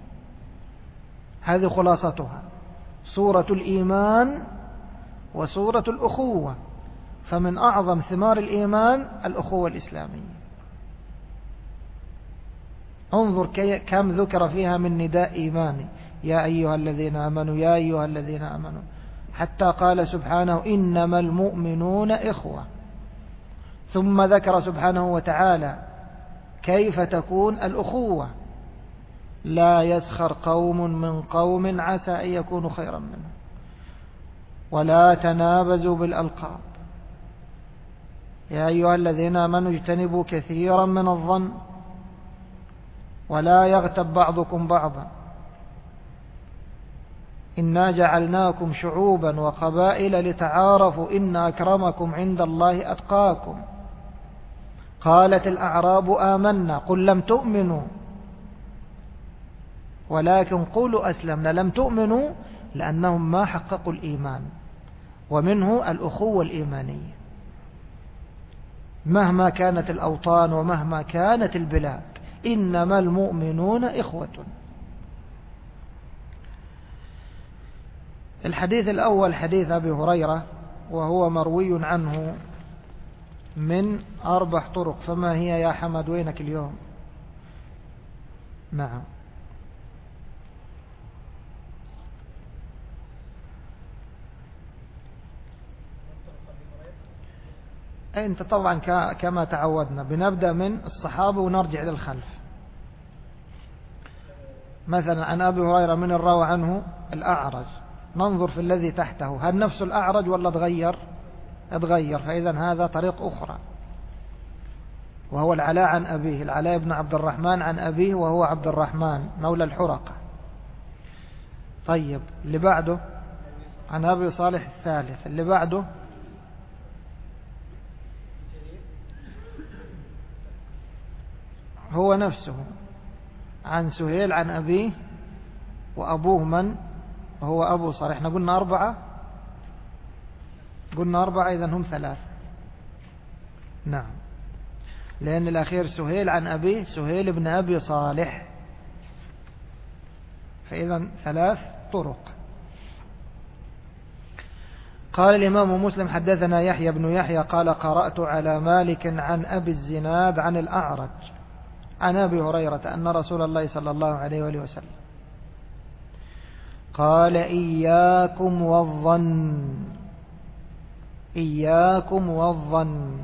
هذه خلاصتها، سورة الإيمان وسورة الأخوة. فمن أعظم ثمار الإيمان الأخوة الإسلامية. انظر كم ذكر فيها من نداء إيماني: يا أيها الذين آمنوا، يا أيها الذين آمنوا، حتى قال سبحانه: إنما المؤمنون إخوة. ثم ذكر سبحانه وتعالى كيف تكون الأخوة: لا يسخر قوم من قوم عسى أن يكونوا خيرا منهم، ولا تنابزوا بالألقاب، يا أيها الذين آمنوا اجتنبوا كثيرا من الظن، ولا يغتب بعضكم بعضا، إنا جعلناكم شعوبا وقبائل لتعارفوا إن أكرمكم عند الله أتقاكم. قالت الأعراب آمنا قل لم تؤمنوا ولكن قولوا أسلمنا. لم تؤمنوا لأنهم ما حققوا الإيمان، ومنه الأخوة الإيمانية مهما كانت الأوطان ومهما كانت البلاد. إنما المؤمنون إخوة. الحديث الأول حديث أبي هريرة، وهو مروي عنه من 4 طرق. فما هي يا حمد؟ وينك اليوم؟ نعم. أنت طبعا كما تعودنا بنبدأ من الصحابة ونرجع للخلف. مثلا عن أبي هريرة من الروى عنه الأعرج، ننظر في الذي تحته هل نفس الأعرج ولا اتغير، فإذا هذا طريق أخرى. وهو العلاء عن أبيه، العلاء بن عبد الرحمن عن أبيه، وهو عبد الرحمن مولى الحرقة. طيب اللي بعده عن أبي صالح الثالث. اللي بعده هو نفسه عن سهيل عن أبيه، وأبوه من؟ وهو أبو صالح. احنا قلنا 4، إذن هم 3. نعم، لأن الأخير سهيل عن أبيه، سهيل بن أبي صالح، فإذن 3 طرق. قال الإمام مسلم: حدثنا يحيى بن يحيى قال: قرأت على مالك عن أبي الزناد عن الأعرج عن أبي هريرة أن رسول الله صلى الله عليه وآله وسلم قال: إياكم والظن. إياكم والظن.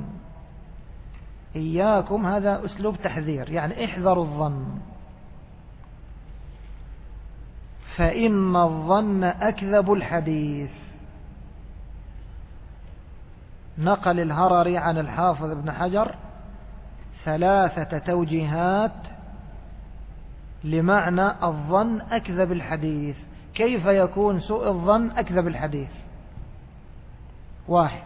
إياكم هذا أسلوب تحذير، يعني احذروا الظن، فإن الظن أكذب الحديث. نقل الهرري عن الحافظ ابن حجر 3 توجيهات لمعنى الظن أكذب الحديث. كيف يكون سوء الظن أكذب الحديث؟ 1.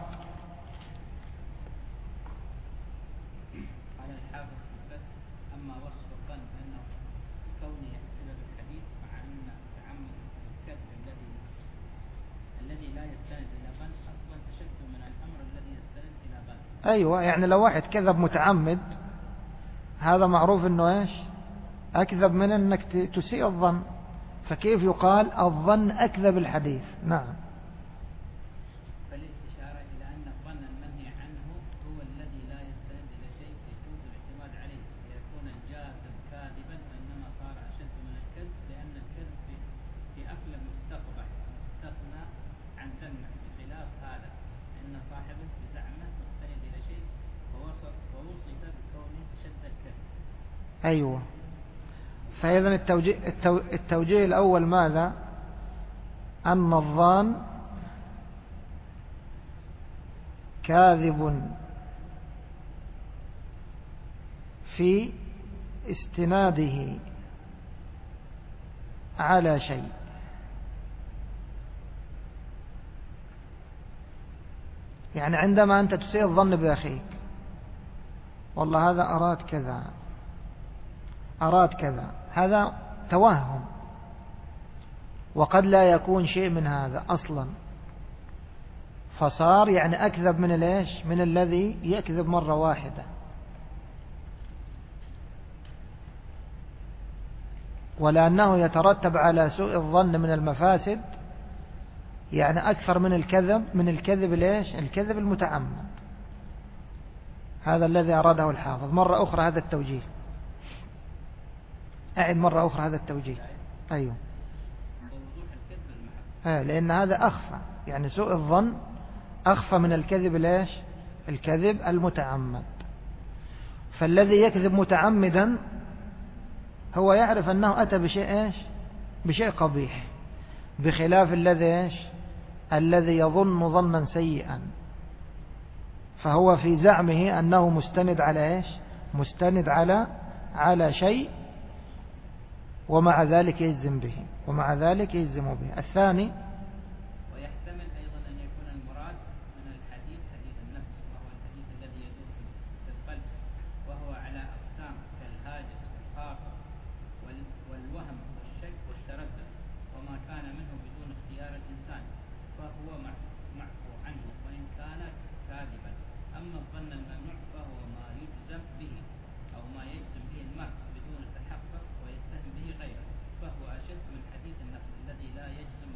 قال الحافظ أما وصف الظن أنه كونه يكذب الحديث، مع أن تعمد الكذب الذي لا يستند إلى ظن أصلا أشد من الأمر الذي يستند إلى ظن. أيوة، يعني لو واحد كذب متعمد هذا معروف أنه إيش؟ أكذب من أنك تسيء الظن، فكيف يقال الظن أكذب الحديث؟ نعم. فالإشارة إلى أن الظن المنهي عنه هو الذي لا يستند إلى شيء يجوز الاعتماد عليه ليكون الجازم كاذبا، وإنما صار أشد من الكذب، لأن الكذب في أصله مستقبح مستثنى عن ذمه، بخلاف هذا فإن صاحبه بزعمه مستند إلى شيء ووصف بكونه شد الكذب. أيوة. فإذا التوجيه الأول ماذا؟ أن الظان كاذب في استناده على شيء، يعني عندما أنت تسيء الظن بأخيك، والله هذا أراد كذا أراد كذا، هذا توهم، وقد لا يكون شيء من هذا أصلا، فصار يعني أكذب من الإيش؟ من الذي يكذب مرة واحدة. ولأنه يترتب على سوء الظن من المفاسد يعني أكثر من الكذب الإيش؟ الكذب المتعمد. هذا الذي أراده الحافظ. مرة أخرى هذا التوجيه، أعد مرة أخرى هذا التوجيه. أيوه. لأن هذا أخفى، يعني سوء الظن أخفى من الكذب الإيش؟ الكذب المتعمد. فالذي يكذب متعمدا هو يعرف أنه أتى بشيء إيش؟ بشيء قبيح، بخلاف الذي إيش؟ الذي يظن ظنا سيئا، فهو في زعمه أنه مستند على إيش؟ مستند على شيء، ومع ذلك يجزم به، ومع ذلك يجزم به. الثاني ويحتمل أيضا أن يكون المراد من الحديث حديث النفس، وهو الحديث الذي يدور في القلب، وهو على أقسام كالهاجس والخاطر والوهم والشك والتردد، وما كان منه بدون اختيار الإنسان فهو معفو عنه وإن كان كاذبا. أما الظن الممنوع فهو ما يجزم به أو ما يجزم به المرء بدون تحقق ويتهم به غيره، فهو أشد من حديث النفس الذي لا يجزم.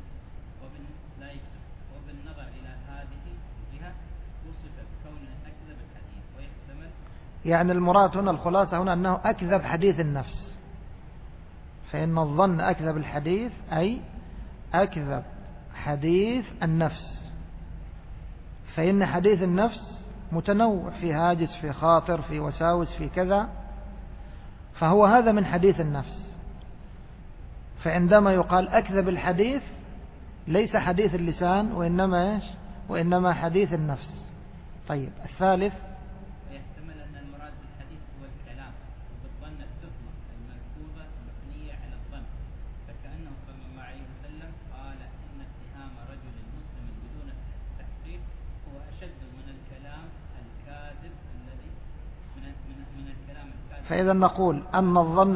وبالنظر إلى هذه الجهة وصف بكونه أكذب الحديث، ويحتمل يعني المراد هنا الخلاصة هنا أنه أكذب حديث النفس، فإن الظن أكذب الحديث أي أكذب حديث النفس، فإن حديث النفس متنوع، في هاجس، في خاطر، في وساوس، في كذا، فهو هذا من حديث النفس. فعندما يقال أكذب الحديث ليس حديث اللسان وإنما حديث النفس. طيب الثالث ويحتمل أن المراد بالحديث هو الكلام، وبالظن التهمة الملفوظة المبنية على الظن، فكأنه صلى الله عليه وسلم قال إن اتهام رجل مسلم بدون تحقيق هو أشد من الكلام الكاذب الذي من الكلام الكاذب. فإذا نقول أن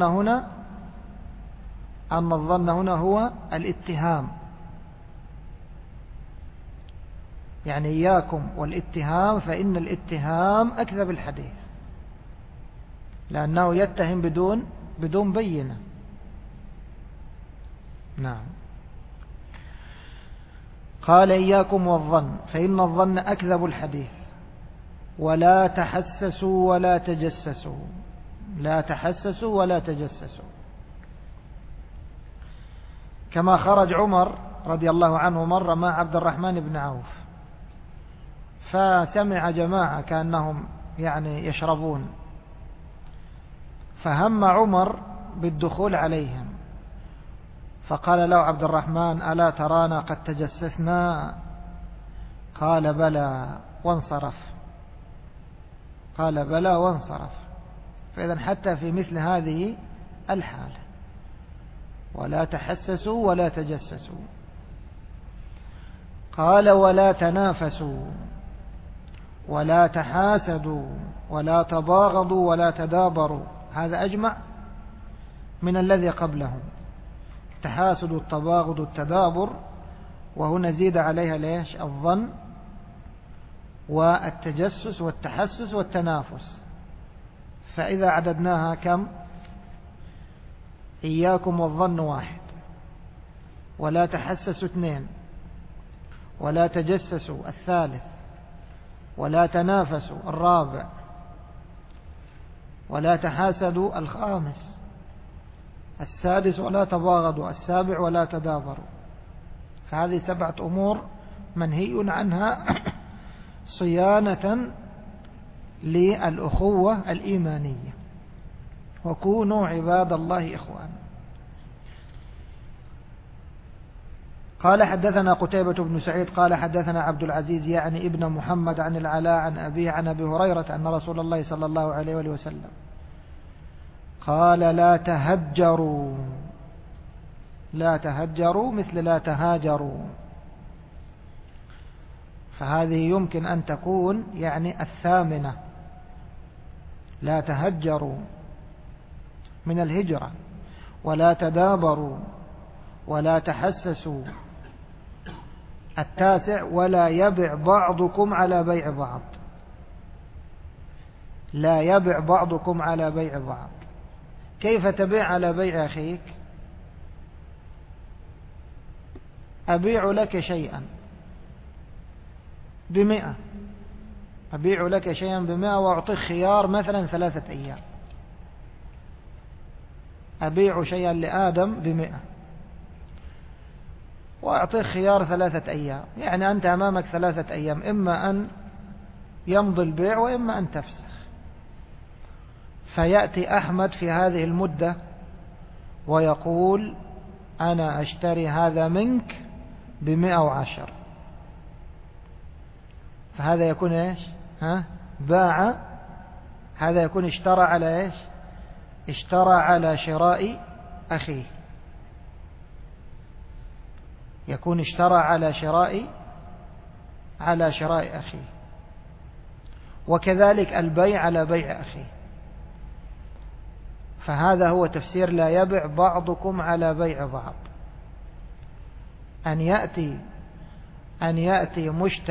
الظن هنا هو الاتهام، يعني إياكم والاتهام، فإن الاتهام أكذب الحديث، لأنه يتهم بدون بينة. نعم. قال إياكم والظن فإن الظن أكذب الحديث، ولا تحسسوا ولا تجسسوا. لا تحسسوا ولا تجسسوا، كما خرج عمر رضي الله عنه مرة مع عبد الرحمن بن عوف، فسمع جماعة كأنهم يعني يشربون، فهم عمر بالدخول عليهم، فقال له عبد الرحمن ألا ترانا قد تجسسنا؟ قال بلى وانصرف. قال بلى وانصرف. فإذا حتى في مثل هذه الحالة ولا تحسسوا ولا تجسسوا. قال ولا تنافسوا ولا تحاسدوا ولا تباغضوا ولا تدابروا. هذا أجمع من الذي قبله، التحاسد والتباغض والتدابر، وهنا زيد عليها ليش؟ الظن والتجسس والتحسس والتنافس. فإذا عددناها كم؟ إياكم والظن 1، ولا تحسسوا 2، ولا تجسسوا 3، ولا تنافسوا 4، ولا تحاسدوا 5، 6 ولا تباغضوا، 7 ولا تدابروا. فهذه 7 أمور منهي عنها صيانة للأخوة الإيمانية. وكونوا عباد الله إخوانا. قال حدثنا قتيبة بن سعيد قال حدثنا عبد العزيز يعني ابن محمد عن العلاء عن أبيه عن أبي هريرة أن رسول الله صلى الله عليه وسلم قال لا تهجروا. لا تهجروا مثل لا تهاجروا، فهذه يمكن أن تكون يعني 8. لا تهجروا من الهجرة، ولا تدابروا، ولا تحسسوا. 9 ولا يبع بعضكم على بيع بعض. لا يبع بعضكم على بيع بعض. كيف تبيع على بيع أخيك؟ أبيع لك شيئا ب100، أبيع لك شيئا ب100 وأعطيك خيار مثلا 3 أيام. أبيع شيئا لآدم ب100 وأعطيك خيار 3 أيام، يعني أنت أمامك 3 أيام، إما أن يمضي البيع وإما أن تفسخ. فيأتي أحمد في هذه المدة ويقول أنا أشتري هذا منك ب110. فهذا يكون إيش؟ باع. هذا يكون اشترى على إيش؟ اشترى على شراء أخيه. يكون اشترى على شراء أخيه. وكذلك البيع على بيع أخيه. فهذا هو تفسير لا يبع بعضكم على بيع بعض. أن يأتي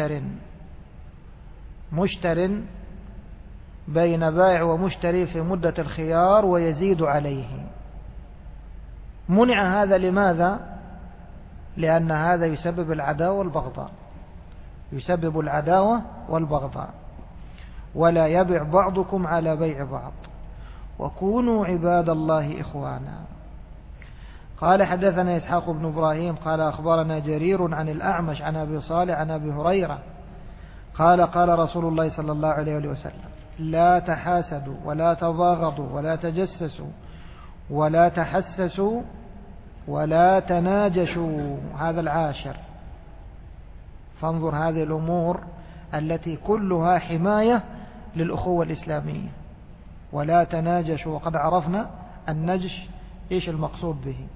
مشتر بين بائع ومشتري في مدة الخيار ويزيد عليه. منع هذا لماذا؟ لأن هذا يسبب العداوة والبغضاء. ولا يبع بعضكم على بيع بعض. وكونوا عباد الله إخوانا. قال حدثنا إسحاق بن إبراهيم قال أخبرنا جرير عن الأعمش عن أبي صالح عن أبي هريرة قال قال رسول الله صلى الله عليه وسلم لا تحاسدوا ولا تباغضوا ولا تجسسوا ولا تحسسوا ولا تناجشوا. هذا 10. فانظر هذه الأمور التي كلها حماية للأخوة الإسلامية. ولا تناجشوا، وقد عرفنا النجش إيش المقصود به.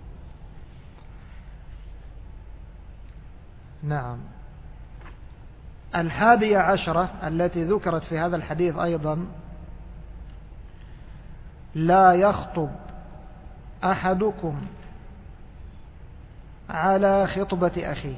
نعم. 11 التي ذكرت في هذا الحديث أيضا لا يخطب أحدكم على خطبة أخيه.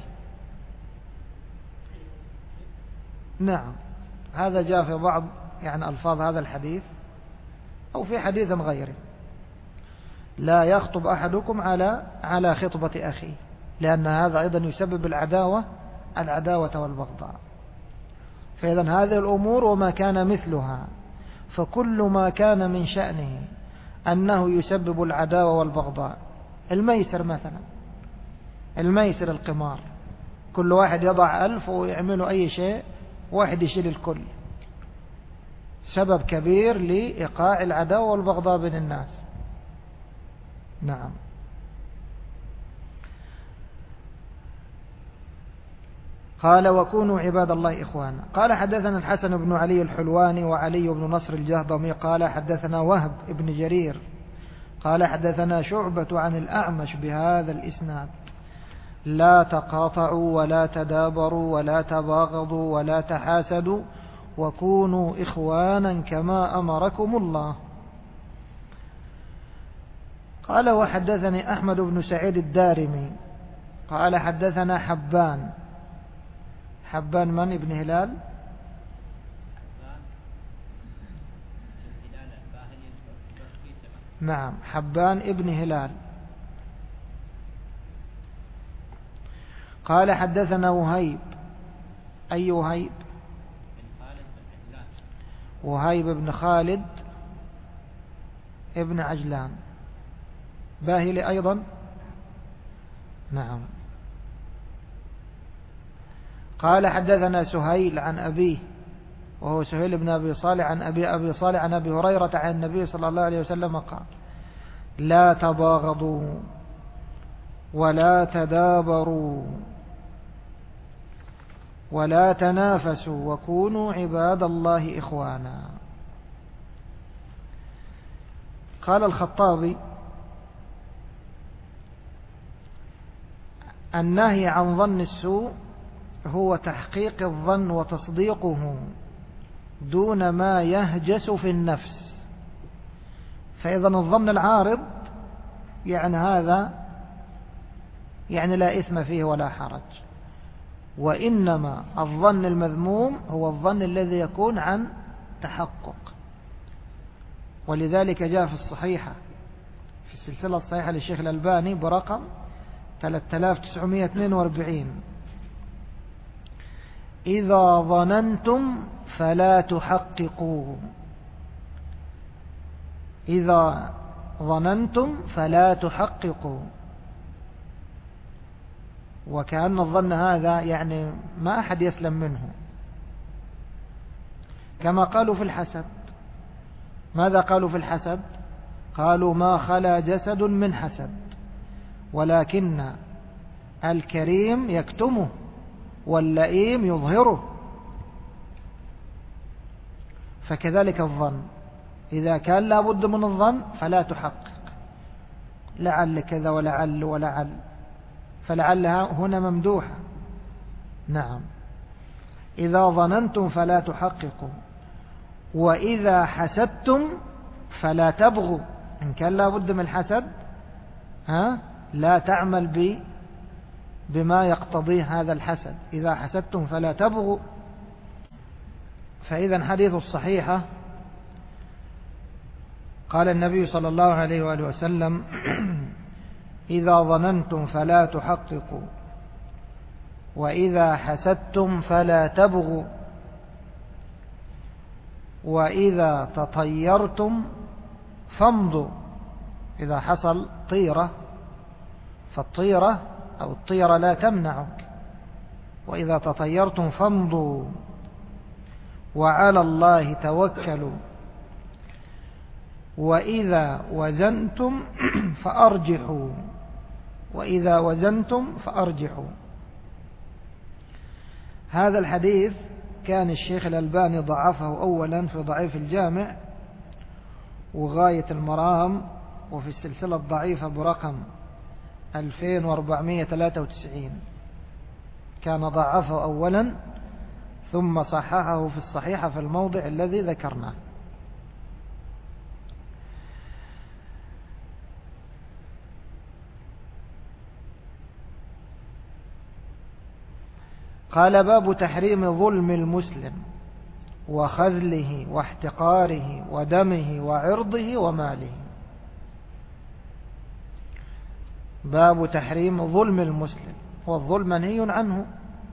نعم، هذا جاء في بعض يعني ألفاظ هذا الحديث أو في حديث غيره. لا يخطب أحدكم على خطبة أخيه، لأن هذا أيضا يسبب العداوة والبغضاء. فإذا هذه الأمور وما كان مثلها، فكل ما كان من شأنه أنه يسبب العداوة والبغضاء. الميسر مثلا، الميسر القمار، كل واحد يضع 1000 ويعملوا أي شيء، واحد يشيل الكل، سبب كبير لإيقاع العداوة والبغضاء بين الناس. نعم. قال وكونوا عباد الله إخوانا. قال حدثنا الحسن بن علي الحلواني وعلي بن نصر الجهضمي قال حدثنا وهب بن جرير قال حدثنا شعبة عن الأعمش بهذا الإسناد لا تقاطعوا ولا تدابروا ولا تباغضوا ولا تحاسدوا وكونوا إخوانا كما أمركم الله. قال وحدثني أحمد بن سعيد الدارمي قال حدثنا حبان من ابن هلال نعم، حبان ابن هلال. قال حدثنا وهيب. أي وهيب؟ وهيب بن خالد ابن عجلان. باهلي أيضا. نعم. قال حدثنا سهيل عن أبيه، وهو سهيل بن أبي صالح عن أبي صالح عن أبي هريرة عن النبي صلى الله عليه وسلم قال: لا تباغضوا ولا تدابروا ولا تنافسوا وكونوا عباد الله إخوانا. قال الخطابي: النهي عن ظن السوء هو تحقيق الظن وتصديقه دون ما يهجس في النفس. فإذا الظن العارض يعني هذا يعني لا إثم فيه ولا حرج، وإنما الظن المذموم هو الظن الذي يكون عن تحقق. ولذلك جاء في الصحيحة في السلسلة الصحيحة للشيخ الألباني برقم 3942: إذا ظننتم فلا تحققوا. إذا ظننتم فلا تحققوا. وكأن الظن هذا يعني ما أحد يسلم منه، كما قالوا في الحسد. ماذا قالوا في الحسد؟ قالوا: ما خلا جسد من حسد، ولكن الكريم يكتمه واللئيم يظهره. فكذلك الظن، إذا كان لا بد من الظن فلا تحقق، لعل كذا ولعل ولعل، فلعلها هنا ممدوحة. نعم. إذا ظننتم فلا تحققوا، وإذا حسدتم فلا تبغوا. إن كان لا بد من الحسد لا تعمل بما يقتضيه هذا الحسد. إذا حسدتم فلا تبغوا. فإذا حديث الصحيحة قال النبي صلى الله عليه وآله وسلم: إذا ظننتم فلا تحققوا، وإذا حسدتم فلا تبغوا، وإذا تطيرتم فامضوا. إذا حصل طيرة فالطيرة أو الطيرة لا تمنعك. وإذا تطيرتم فامضوا، وعلى الله توكلوا، وإذا وزنتم فأرجحوا. وإذا وزنتم فأرجحوا. هذا الحديث كان الشيخ الألباني ضعفه أولا في ضعيف الجامع وغاية المرام، وفي السلسلة الضعيفة برقم 2493 كان ضعفه أولا، ثم صححه في الصحيحة في الموضع الذي ذكرناه. قال: باب تحريم ظلم المسلم وخذله واحتقاره ودمه وعرضه وماله. باب تحريم ظلم المسلم، والظلم منهي عنه.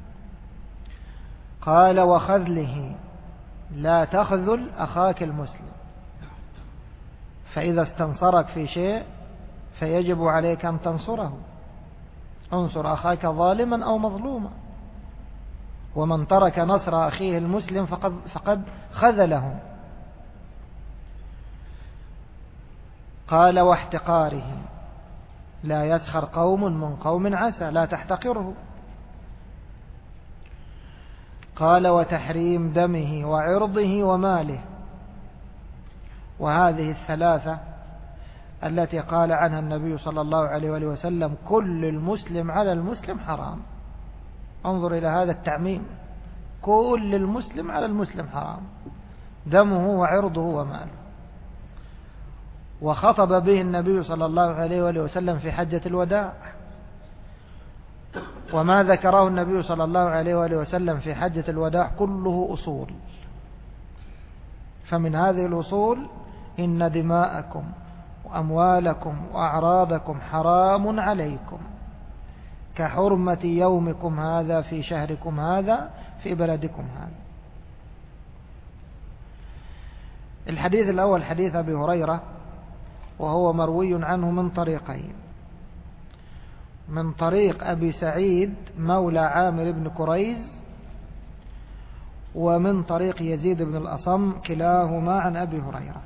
قال: وخذله، لا تخذل أخاك المسلم، فإذا استنصرك في شيء فيجب عليك أن تنصره. انصر أخاك ظالما أو مظلوما، ومن ترك نصر أخيه المسلم فقد خذله. قال: واحتقاره، لا يسخر قوم من قوم عسى، لا تحتقره. قال: وتحريم دمه وعرضه وماله. وهذه الثلاثة التي قال عنها النبي صلى الله عليه وآله وسلم: كل المسلم على المسلم حرام. انظر إلى هذا التعميم: كل المسلم على المسلم حرام، دمه وعرضه وماله. وخطب به النبي صلى الله عليه وآله وسلم في حجة الوداع. وما ذكره النبي صلى الله عليه وآله وسلم في حجة الوداع كله أصول. فمن هذه الأصول: إن دماءكم وأموالكم وأعراضكم حرام عليكم كحرمة يومكم هذا في شهركم هذا في بلدكم هذا. الحديث الأول حديث أبي هريرة، وهو مروي عنه من طريقين: من طريق أبي سعيد مولى عامر بن كريز، ومن طريق يزيد بن الأصم، كلاهما عن أبي هريرة.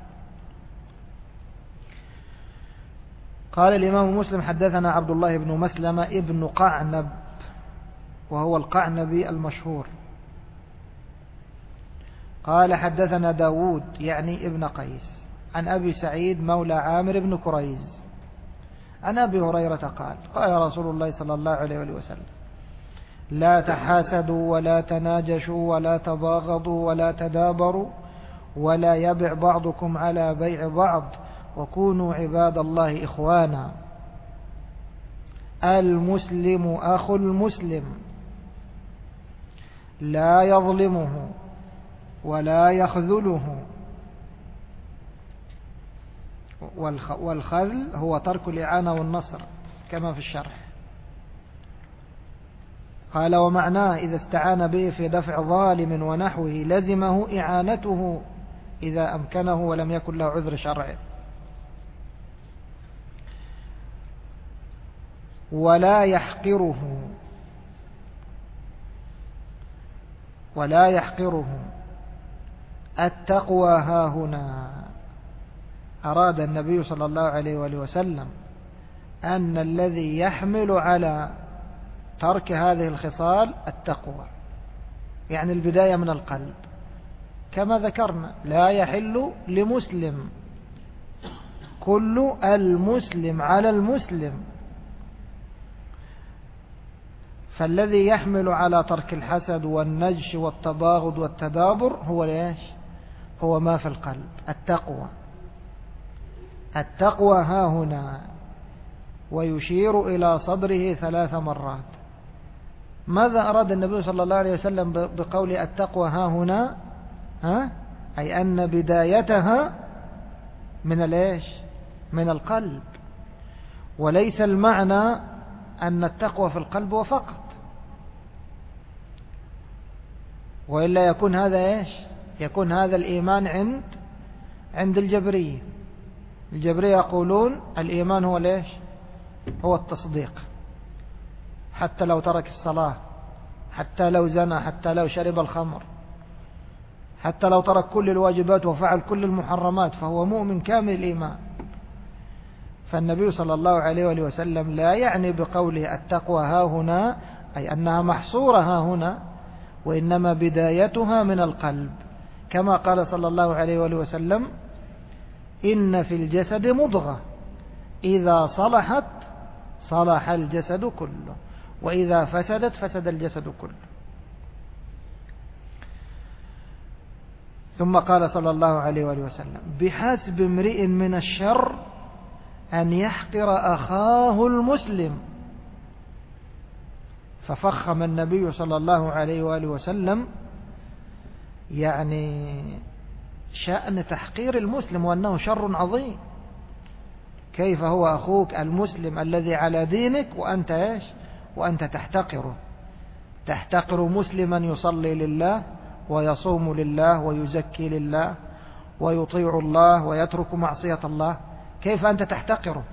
قال الإمام مسلم: حدثنا عبد الله بن مسلمة ابن قعنب، وهو القعنبي المشهور. قال حدثنا داود يعني ابن قيس عن أبي سعيد مولى عامر بن كريز عن أبي هريرة قال: قال رسول الله صلى الله عليه وسلم: لا تحاسدوا ولا تناجشوا ولا تباغضوا ولا تدابروا ولا يبع بعضكم على بيع بعض وكونوا عباد الله إخوانا. المسلم أخو المسلم لا يظلمه ولا يخذله. والخذل هو ترك الإعانة والنصر كما في الشرح. قال: ومعناه إذا استعان به في دفع ظالم ونحوه لزمه إعانته إذا أمكنه ولم يكن له عذر شرعي. ولا يحقره. التقوى ها هنا. أراد النبي صلى الله عليه وآله وسلم أن الذي يحمل على ترك هذه الخصال التقوى، يعني البداية من القلب، كما ذكرنا: لا يحل لمسلم كل المسلم على المسلم. فالذي يحمل على ترك الحسد والنجش والتباغض والتدابر هو ليش؟ هو ما في القلب، التقوى ها هنا. ويشير إلى صدره 3 مرات. ماذا أراد النبي صلى الله عليه وسلم بقول التقوى ها هنا؟ أي أن بدايتها من القلب، وليس المعنى أن التقوى في القلب وفقط، وإلا يكون هذا يكون هذا الإيمان عند الجبرية. الجبرية يقولون الإيمان هو التصديق، حتى لو ترك الصلاة، حتى لو زنى، حتى لو شرب الخمر، حتى لو ترك كل الواجبات وفعل كل المحرمات، فهو مؤمن كامل الإيمان. فالنبي صلى الله عليه وآله وسلم لا يعني بقوله التقوى ها هنا أي أنها محصورة ها هنا، وإنما بدايتها من القلب، كما قال صلى الله عليه وآله وسلم: إن في الجسد مضغة إذا صلحت صلح الجسد كله وإذا فسدت فسد الجسد كله. ثم قال صلى الله عليه وآله وسلم: بحسب امرئ من الشر أن يحقر أخاه المسلم. ففخم النبي صلى الله عليه وآله وسلم يعني شأن تحقير المسلم، وأنه شر عظيم. كيف هو أخوك المسلم الذي على دينك وأنت تحتقر مسلما يصلي لله ويصوم لله ويزكي لله ويطيع الله ويترك معصية الله؟ كيف أنت تحتقره؟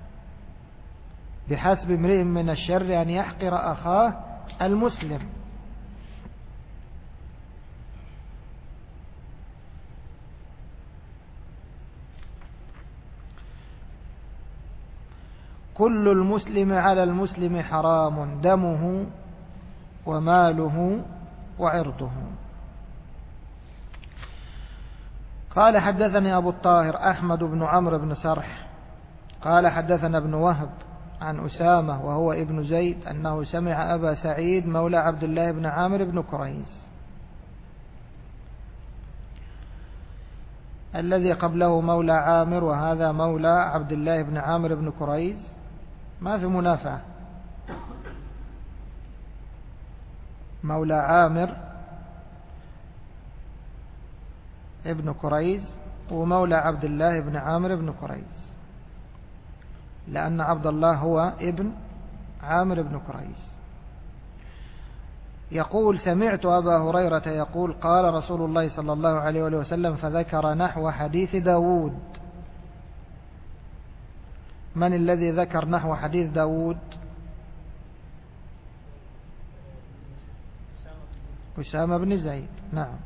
بحسب امرئ من الشر أن يحقر أخاه المسلم. كل المسلم على المسلم حرام دمه وماله وعرضه. قال حدثني أبو الطاهر أحمد بن عمرو بن سرح قال حدثنا ابن وهب عن أسامة وهو ابن زيد أنه سمع أبا سعيد مولى عبد الله بن عامر بن كريز. الذي قبله مولى عامر وهذا مولى عبد الله بن عامر بن كريز، ما في منافعة. مولى عامر ابن كريز ومولى عبد الله بن عامر بن كريز. لأن عبد الله هو ابن عامر بن كريز. يقول سمعت أبا هريرة يقول قال رسول الله صلى الله عليه وسلم فذكر نحو حديث داود. من الذي ذكر نحو حديث داود؟ أسامة بن زيد. نعم،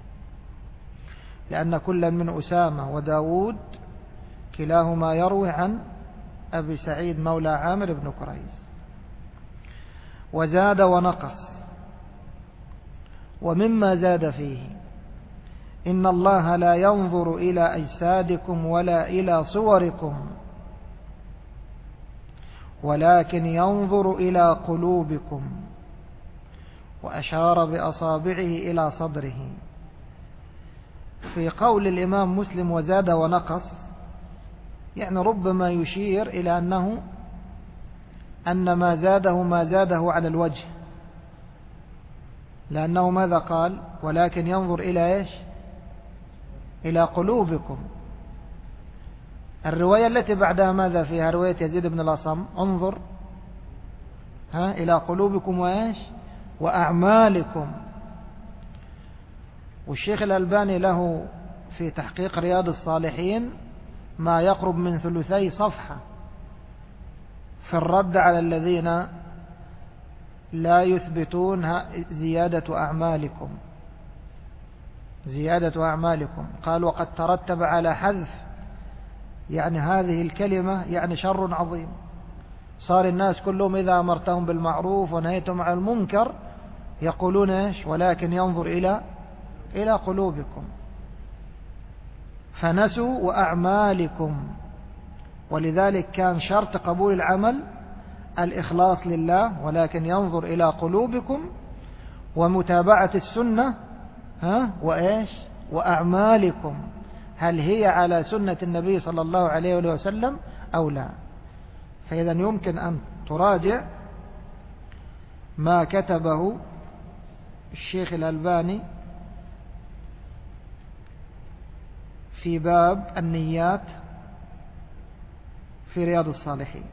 لأن كل من أسامة وداود كلاهما يروي عن أبي سعيد مولى عامر بن كريز. وزاد ونقص. ومما زاد فيه إن الله لا ينظر إلى أجسادكم ولا إلى صوركم ولكن ينظر إلى قلوبكم، وأشار بأصابعه إلى صدره. في قول الإمام مسلم وزاد ونقص يعني ربما يشير إلى أن ما زاده على الوجه، لأنه ماذا قال؟ ولكن ينظر إلى إيش؟ إلى قلوبكم. الرواية التي بعدها ماذا فيها؟ رواية يزيد بن الأصم انظر إلى قلوبكم وإيش؟ وأعمالكم. والشيخ الألباني له في تحقيق رياض الصالحين ما يقرب من 3 صفحة في الرد على الذين لا يثبتون زيادة أعمالكم. قال وقد ترتب على حذف يعني هذه الكلمة يعني شر عظيم. صار الناس كلهم إذا أمرتهم بالمعروف ونهيتهم عن المنكر يقولون إيش؟ ولكن ينظر إلى قلوبكم. فنسوا وأعمالكم. ولذلك كان شرط قبول العمل الإخلاص لله، ولكن ينظر إلى قلوبكم ومتابعة السنة وإيش؟ وأعمالكم، هل هي على سنة النبي صلى الله عليه وسلم أو لا. فإذا يمكن أن تراجع ما كتبه الشيخ الألباني في باب النيات في رياض الصالحين.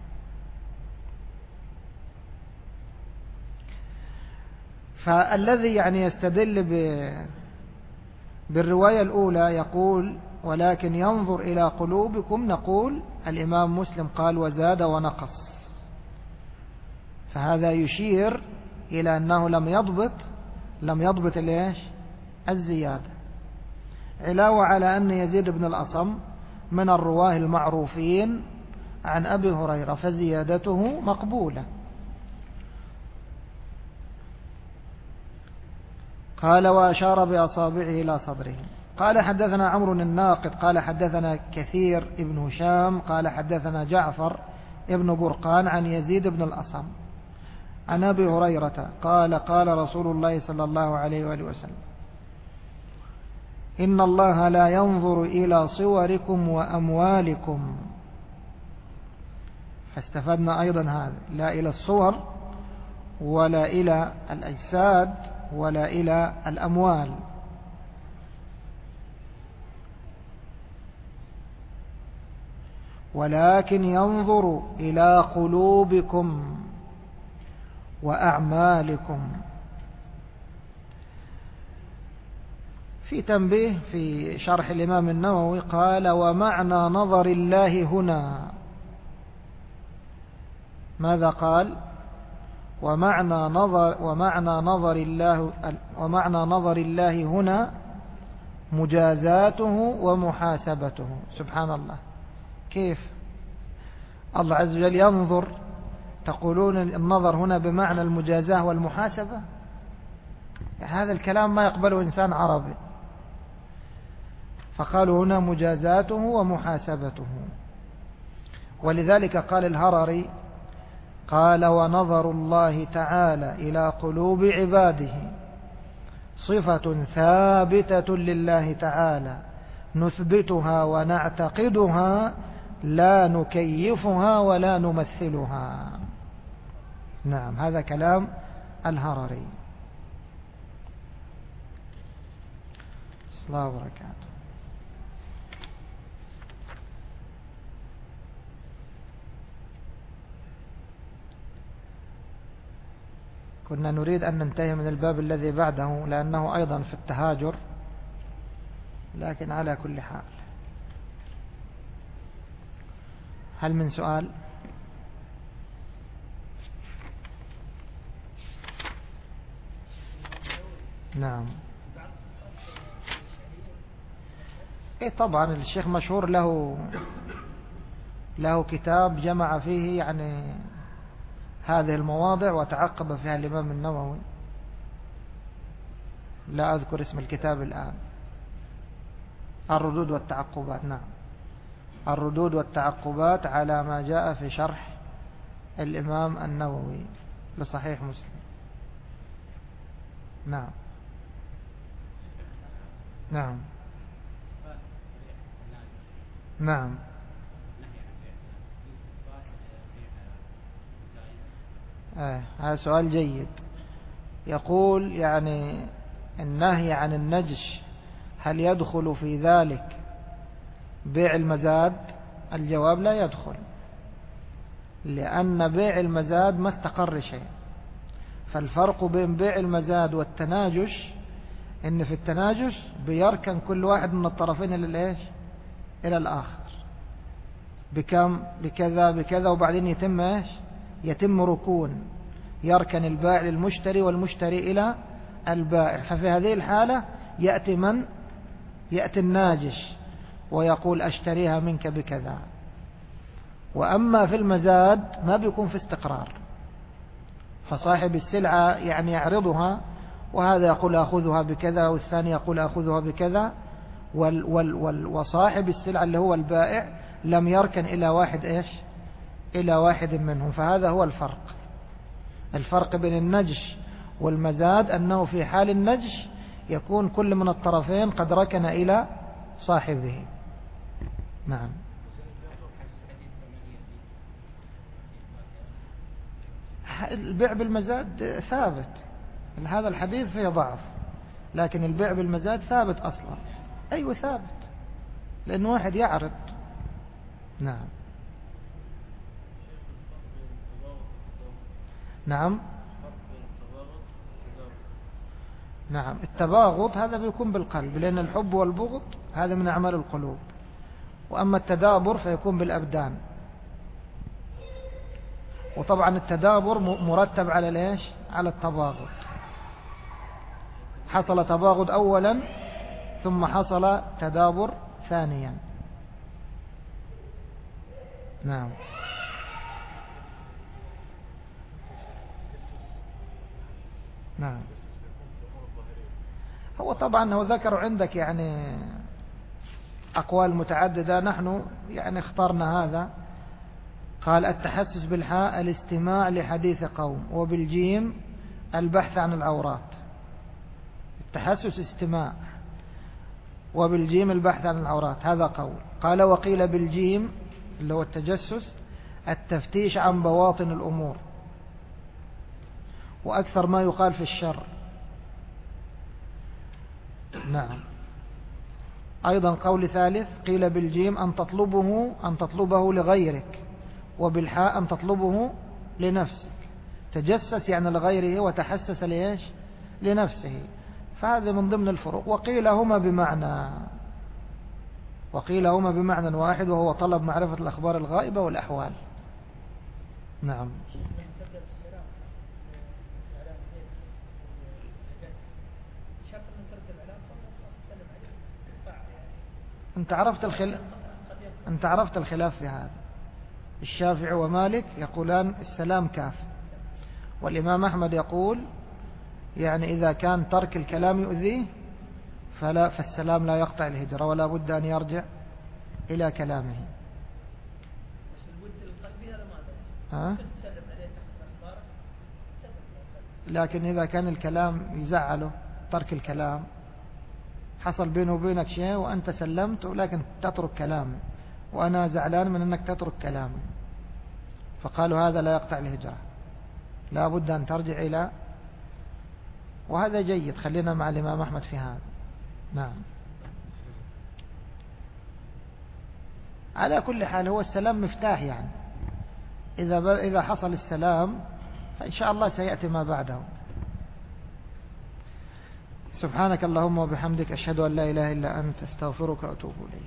فالذي يعني يستدل بالرواية الأولى يقول ولكن ينظر إلى قلوبكم، نقول الإمام مسلم قال وزاد ونقص، فهذا يشير إلى أنه لم يضبط ليش؟ الزيادة. علاوة على أن يزيد بن الأصم من الرواه المعروفين عن أبي هريرة فزيادته مقبولة. قال وأشار بأصابعه إلى صدره. قال حدثنا عمرو الناقد قال حدثنا كثير ابن هشام قال حدثنا جعفر ابن برقان عن يزيد بن الأصم عن أبي هريرة قال قال رسول الله صلى الله عليه وآله وسلم إن الله لا ينظر إلى صوركم وأموالكم. فاستفدنا أيضا هذا، لا إلى الصور ولا إلى الأجساد ولا إلى الأموال. ولكن ينظر إلى قلوبكم وأعمالكم. في تنبيه في شرح الإمام النووي قال ومعنى نظر الله هنا، ماذا قال؟ ومعنى نظر الله هنا مجازاته ومحاسبته. سبحان الله، كيف الله عز وجل ينظر؟ تقولون النظر هنا بمعنى المجازاة والمحاسبة؟ هذا الكلام ما يقبله إنسان عربي. فقالوا هنا مجازاته ومحاسبته. ولذلك قال الهرري قال ونظر الله تعالى إلى قلوب عباده صفة ثابتة لله تعالى نثبتها ونعتقدها لا نكيفها ولا نمثلها. نعم، هذا كلام الهرري. الله وبركاته. كنا نريد أن ننتهي من الباب الذي بعده لأنه أيضا في التهاجر، لكن على كل حال. هل من سؤال؟ نعم. إيه طبعا الشيخ مشهور له كتاب جمع فيه يعني هذه المواضع وتعقب فيها الإمام النووي، لا أذكر اسم الكتاب الآن. الردود والتعقبات، نعم، الردود والتعقبات على ما جاء في شرح الإمام النووي لصحيح مسلم. نعم نعم نعم. هذا سؤال جيد. يقول يعني النهي عن النجش هل يدخل في ذلك بيع المزاد؟ الجواب لا يدخل، لأن بيع المزاد ما استقر شيء. فالفرق بين بيع المزاد والتناجش إن في التناجش بيركن كل واحد من الطرفين إلى الآخر بكم بكذا بكذا، وبعدين يتم ركون، يركن البائع للمشتري والمشتري إلى البائع. ففي هذه الحالة يأتي الناجش ويقول أشتريها منك بكذا. وأما في المزاد ما بيكون في استقرار، فصاحب السلعة يعني يعرضها، وهذا يقول أخذها بكذا والثاني يقول أخذها بكذا، وصاحب السلعة اللي هو البائع لم يركن إلى واحد منهم. فهذا هو الفرق بين النجش والمزاد، أنه في حال النجش يكون كل من الطرفين قد ركن إلى صاحبه. نعم. البيع بالمزاد ثابت، هذا الحديث فيه ضعف، لكن البيع بالمزاد ثابت أصلا. أيوة ثابت، لأن واحد يعرض. نعم نعم نعم. التباغض هذا بيكون بالقلب، لأن الحب والبغض هذا من أعمال القلوب. وأما التدابر فيكون بالأبدان. وطبعا التدابر مرتب على على التباغض. حصل تباغض أولا ثم حصل تدابر ثانيا. نعم. نعم. هو طبعا هو ذكر عندك يعني أقوال متعددة، نحن يعني اخترنا هذا. قال التحسس بالحاء الاستماع لحديث قوم، وبالجيم البحث عن العورات. التحسس استماع، وبالجيم البحث عن العورات، هذا قول. قال وقيل بالجيم اللي هو التجسس التفتيش عن بواطن الأمور، وأكثر ما يقال في الشر. نعم. أيضا قول ثالث قيل بالجيم أن تطلبه لغيرك، وبالحاء أن تطلبه لنفسك. تجسس يعني لغيره، وتحسس لنفسه. فهذا من ضمن الفروق. وقيل هما بمعنى واحد، وهو طلب معرفة الأخبار الغائبة والأحوال. نعم. أنت عرفت الخلاف في هذا. الشافعي ومالك يقولان السلام كاف، والإمام أحمد يقول يعني إذا كان ترك الكلام يؤذيه فالسلام لا يقطع الهجرة، ولا بد أن يرجع إلى كلامه. لكن إذا كان الكلام يزعله، ترك الكلام، حصل بينه وبينك شيء وأنت سلمت ولكن تترك كلامه، وأنا زعلان من أنك تترك كلامه، فقالوا هذا لا يقطع الهجرة، لا بد أن ترجع إلى. وهذا جيد، خلينا مع الإمام أحمد في هذا. نعم. على كل حال هو السلام مفتاح، يعني إذا حصل السلام فإن شاء الله سيأتي ما بعده. سبحانك اللهم وبحمدك، أشهد أن لا إله إلا أنت، استغفرك وأتوب إليك.